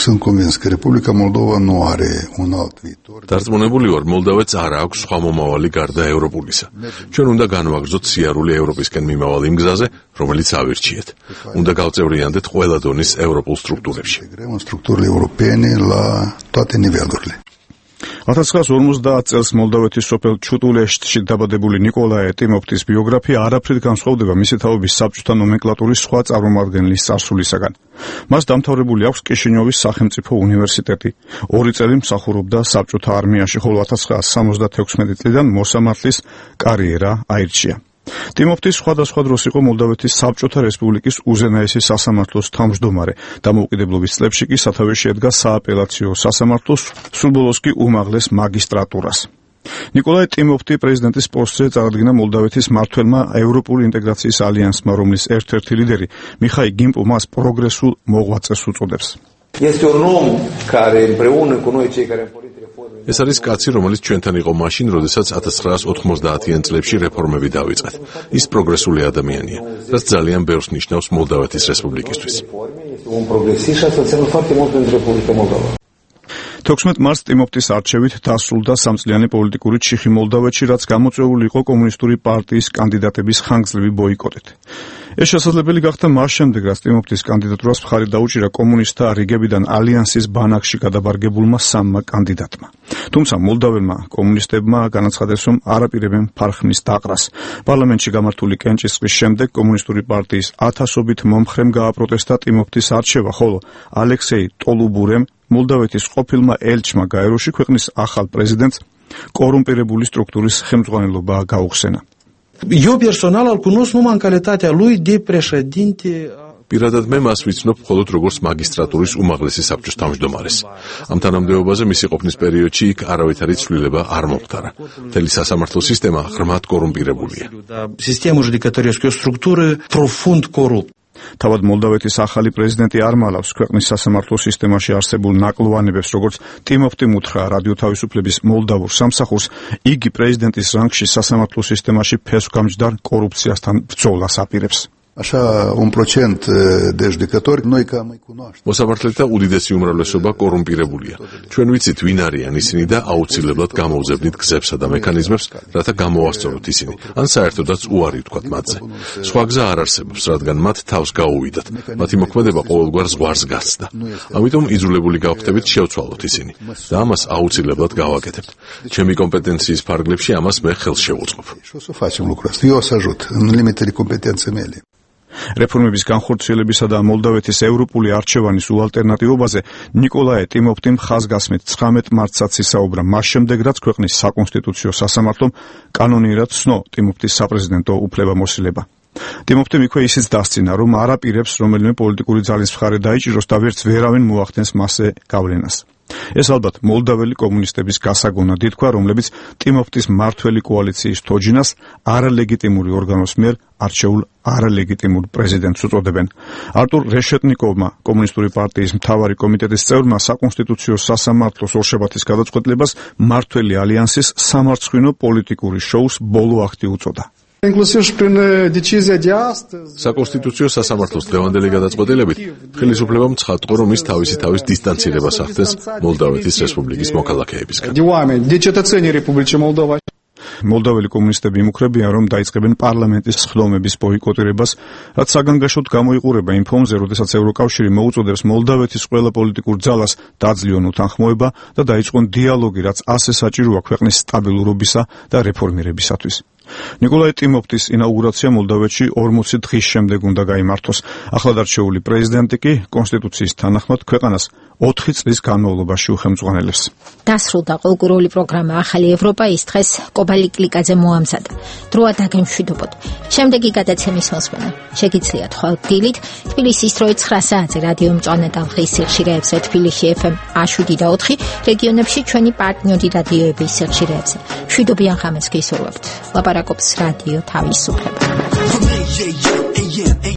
დარწმუნებული ვარ, მოლდოვეთს არ აქვს სხვა მომავალი გარდა ევროპულისა. ჩვენ უნდა განვაგრძოთ სიარული ევროპისკენ მიმავალ იმ გზაზე, რომელიც ავირჩიეთ. უნდა გავწევრიანდეთ ყველა დონის ევროპულ სტრუქტურებში. 1950 წელს მოლდოვეთის სოფელ ჩუტულეშტში დაბადებული ნიკოლაე ტიმოფტის ბიოგრაფია არაფრით განსხვავდება მისი თაობის საბჭოთა ნომენკლატურის სხვა წარმომადგენლის წარსულისაგან. მას დამთავრებული აქვს კიშინიოვის სახელმწიფო უნივერსიტეტი. 2 წელი მსახურობდა საბჭოთა არმიაში, ხოლო 1976 წლიდან მოსამართლის კარიერა აირჩია. ტიმოფტის სხვადასხვა დროს იყო მოლდოვეთის საბჭოთა რესპუბლიკის უზენაესი სასამართლოს თავმჯდომარე. დამოუკიდებლობის წლებში კი სათავეში ედგა სააპელაციო სასამართლოს, სულ ბოლოს კი უმაღლეს მაგისტრატურას. ნიკოლაე ტიმოფტი პრეზიდენტის პოსტზე წარადგინა მოლდოვეთის მმართველმა ევროპული ინტეგრაციის ალიანსმა, რომლის ერთ-ერთი ლიდერი მიხაილ გიმპო მას პროგრესულ მოღვაწეს უწოდებს. ეს არის კაცი, რომელიც ჩვენთან იყო მაშინ, როდესაც 1990-იან წლებში რეფორმები დაიწყეთ. ის პროგრესული ადამიანია, რაც ძალიან ბევრს ნიშნავს მოლდოვეთის რესპუბლიკისთვის. 16 მარტს ტიმოფტის არჩევით დასრულდა სამწლიანი პოლიტიკური ჩიხი მოლდოვეთში, რაც გამოწვეული იყო კომუნისტური პარტიის კანდიდატების ხანგრძლივი ბოიკოტით. ეს შესაძლებელი გახდა მას შემდეგ, რაც ტიმოფტის კანდიდატურას მხარი დაუჭირა კომუნისტთა რიგებიდან ალიანსის ბანაკში გადაბარგებულმა 3 კანდიდატმა. თუმცა მოლდოველმა კომუნისტებმა განაცხადეს, რომ არ აპირებენ ფარხმის დაყრას. პარლამენტში გამართული კენჭისყრის შემდეგ კომუნისტური პარტიის ათასობით მომხრემ გააპროტესტა ტიმოფტის არჩევა, ხოლო ალექსეი ტოლუბურემ მოლდოვეთის ყოფილმა ელჩმა გაეროში ქვეყნის ახალ პრეზიდენტს კორუმპირებული სტრუქტურის ხელმძღვანელობა გაუხსენა. Eu personal îl cunosc numai în calitatea lui de președinte. პირადად მე მას ვიცნობ მხოლოდ როგორც მაგისტრატურის უმაღლესი საბჭოს თავმჯდომარეს. ამ თანამდებობაზე მისი ყოფნის პერიოდში იქ არავითარი ცვლილება არ მომხდარა. მთელი სასამართლო სისტემა ღრმად კორუმპირებულია. Sistemul judecătoresc e o structură profund corupt. თავად მოლდოვეთის ახალი პრეზიდენტი არ მალავს ქვეყნის სასამართლო სისტემაში არსებულ ნაკლოვანებებს, როგორც ტიმოფტიმ უთხრა რადიო თავისუფლების მოლდავურ სამსახურს, იგი პრეზიდენტის რანგში სასამართლო სისტემაში ფესვგამჯდარ კორუფციასთან ბრძოლას აპირებს. მოსამართლეთა უდიდესი უმრავლესობა კორუმპირებულია. ჩვენ ვიცით, ვინ არიან ისინი და აუცილებლად გამოვზებნით გზებსა და მექანიზმებს, რათა გამოვასწოროთ ისინი, ან საერთოდაც უარი ვთქვათ მათზე. სხვა გზა არ არსებობს, რადგან მათ თავს გაუვიდათ. მათი მოქმედება ყოველგვარ ზღვარს გასცდა. ამიტომ იძულებული გავხდებით შევცვალოთ ისინი და ამას აუცილებლად გავაკეთებთ. ჩემი კომპეტენციის ფარგლებში ამას მე ხელს შევუწყობ. რეფორმების განხორციელებისა და მოლდავეთის ევროპული არჩევანის უალტერნატივობაზე ნიკოლაე ტიმოფტიმ ხაზგასმით 19 მარტსაც ისაუბრა, მას შემდეგ რაც ქვეყნის საკონსტიტუციო სასამართლომ კანონიერად ცნო ტიმოფტის საპრეზიდენტო უფლებამოსილება. ტიმოფტიმ იქვე ისიც დასცინა, რომ არ აპირებს რომელიმე პოლიტიკური ძალის მხარე დაიჭიროს და ვერც ვერავინ მოახდენს მასზე გავლენას. ეს ალბათ მოლდაველი კომუნისტების გასაგონად ითქვა, რომლებიც ტიმოფტის მმართველი კოალიციის თოჯინას არალეგიტიმური ორგანოს მიერ არჩეულ არალეგიტიმურ პრეზიდენტს უწოდებენ. არტურ რეშეტნიკოვმა, კომუნისტური პარტიის მთავარი კომიტეტის წევრმა, საკონსტიტუციო სასამართლოს ორშაბათის გადაწყვეტილებას მმართველი ალიანსის სამარცხვინო პოლიტიკური შოუს ბოლო აქტი უწოდა. საკონსტიტუციო სასამართლოს დღევანდელი გადაწყვეტილებით ხელისუფლებამ ცხადყო, რომ ის თავის დისტანცირებას ახდენს მოლდავეთის რესპუბლიკის მოქალაქეებისგან. მოლდაველი კომუნისტები იმუქრებიან, რომ დაიწყებენ პარლამენტის სხდომების ბოიკოტირებას, რაც საგანგაშოდ გამოიყურება იმ ფონზე, როდესაც ევროკავშირი მოუწოდებს მოლდავეთის ყველა პოლიტიკურ ძალას დაძლიონ უთანხმოება და დაიწყონ დიალოგი, რაც ასე საჭიროა ქვეყნის სტაბილურობისა და რეფორმირებისათვის. ნიკოლაე ტიმოფტის ინაუგურაცია მოლდავეთში 40 დღის შემდეგ უნდა გაიმართოს. ახლად არჩეული პრეზიდენტი კი კონსტიტუციის თანახმად ქვეყანას 4 წლის განმავლობაში უხელმძღვანელებს. დასრულდა კულტურული პროგრამა ახალი ევროპა ის დღეს კობალი კლიკაძე მოამზადა. დროა დაგემშვიდობოთ. შემდეგი გადაცემის მოსმენა შეგიძლიათ ხვალ დილით თბილისის დროით 9 საათზე რადიო მწვანე ტალღის სიხშირეებზე თბილისში FM 107 და 4 რეგიონებში ჩვენი პარტნიორი რადიოების სიხშირეებზე. მშვიდობიან ღამეს გისურვებთ. ლაპარაკობს რადიო თავისუფლება.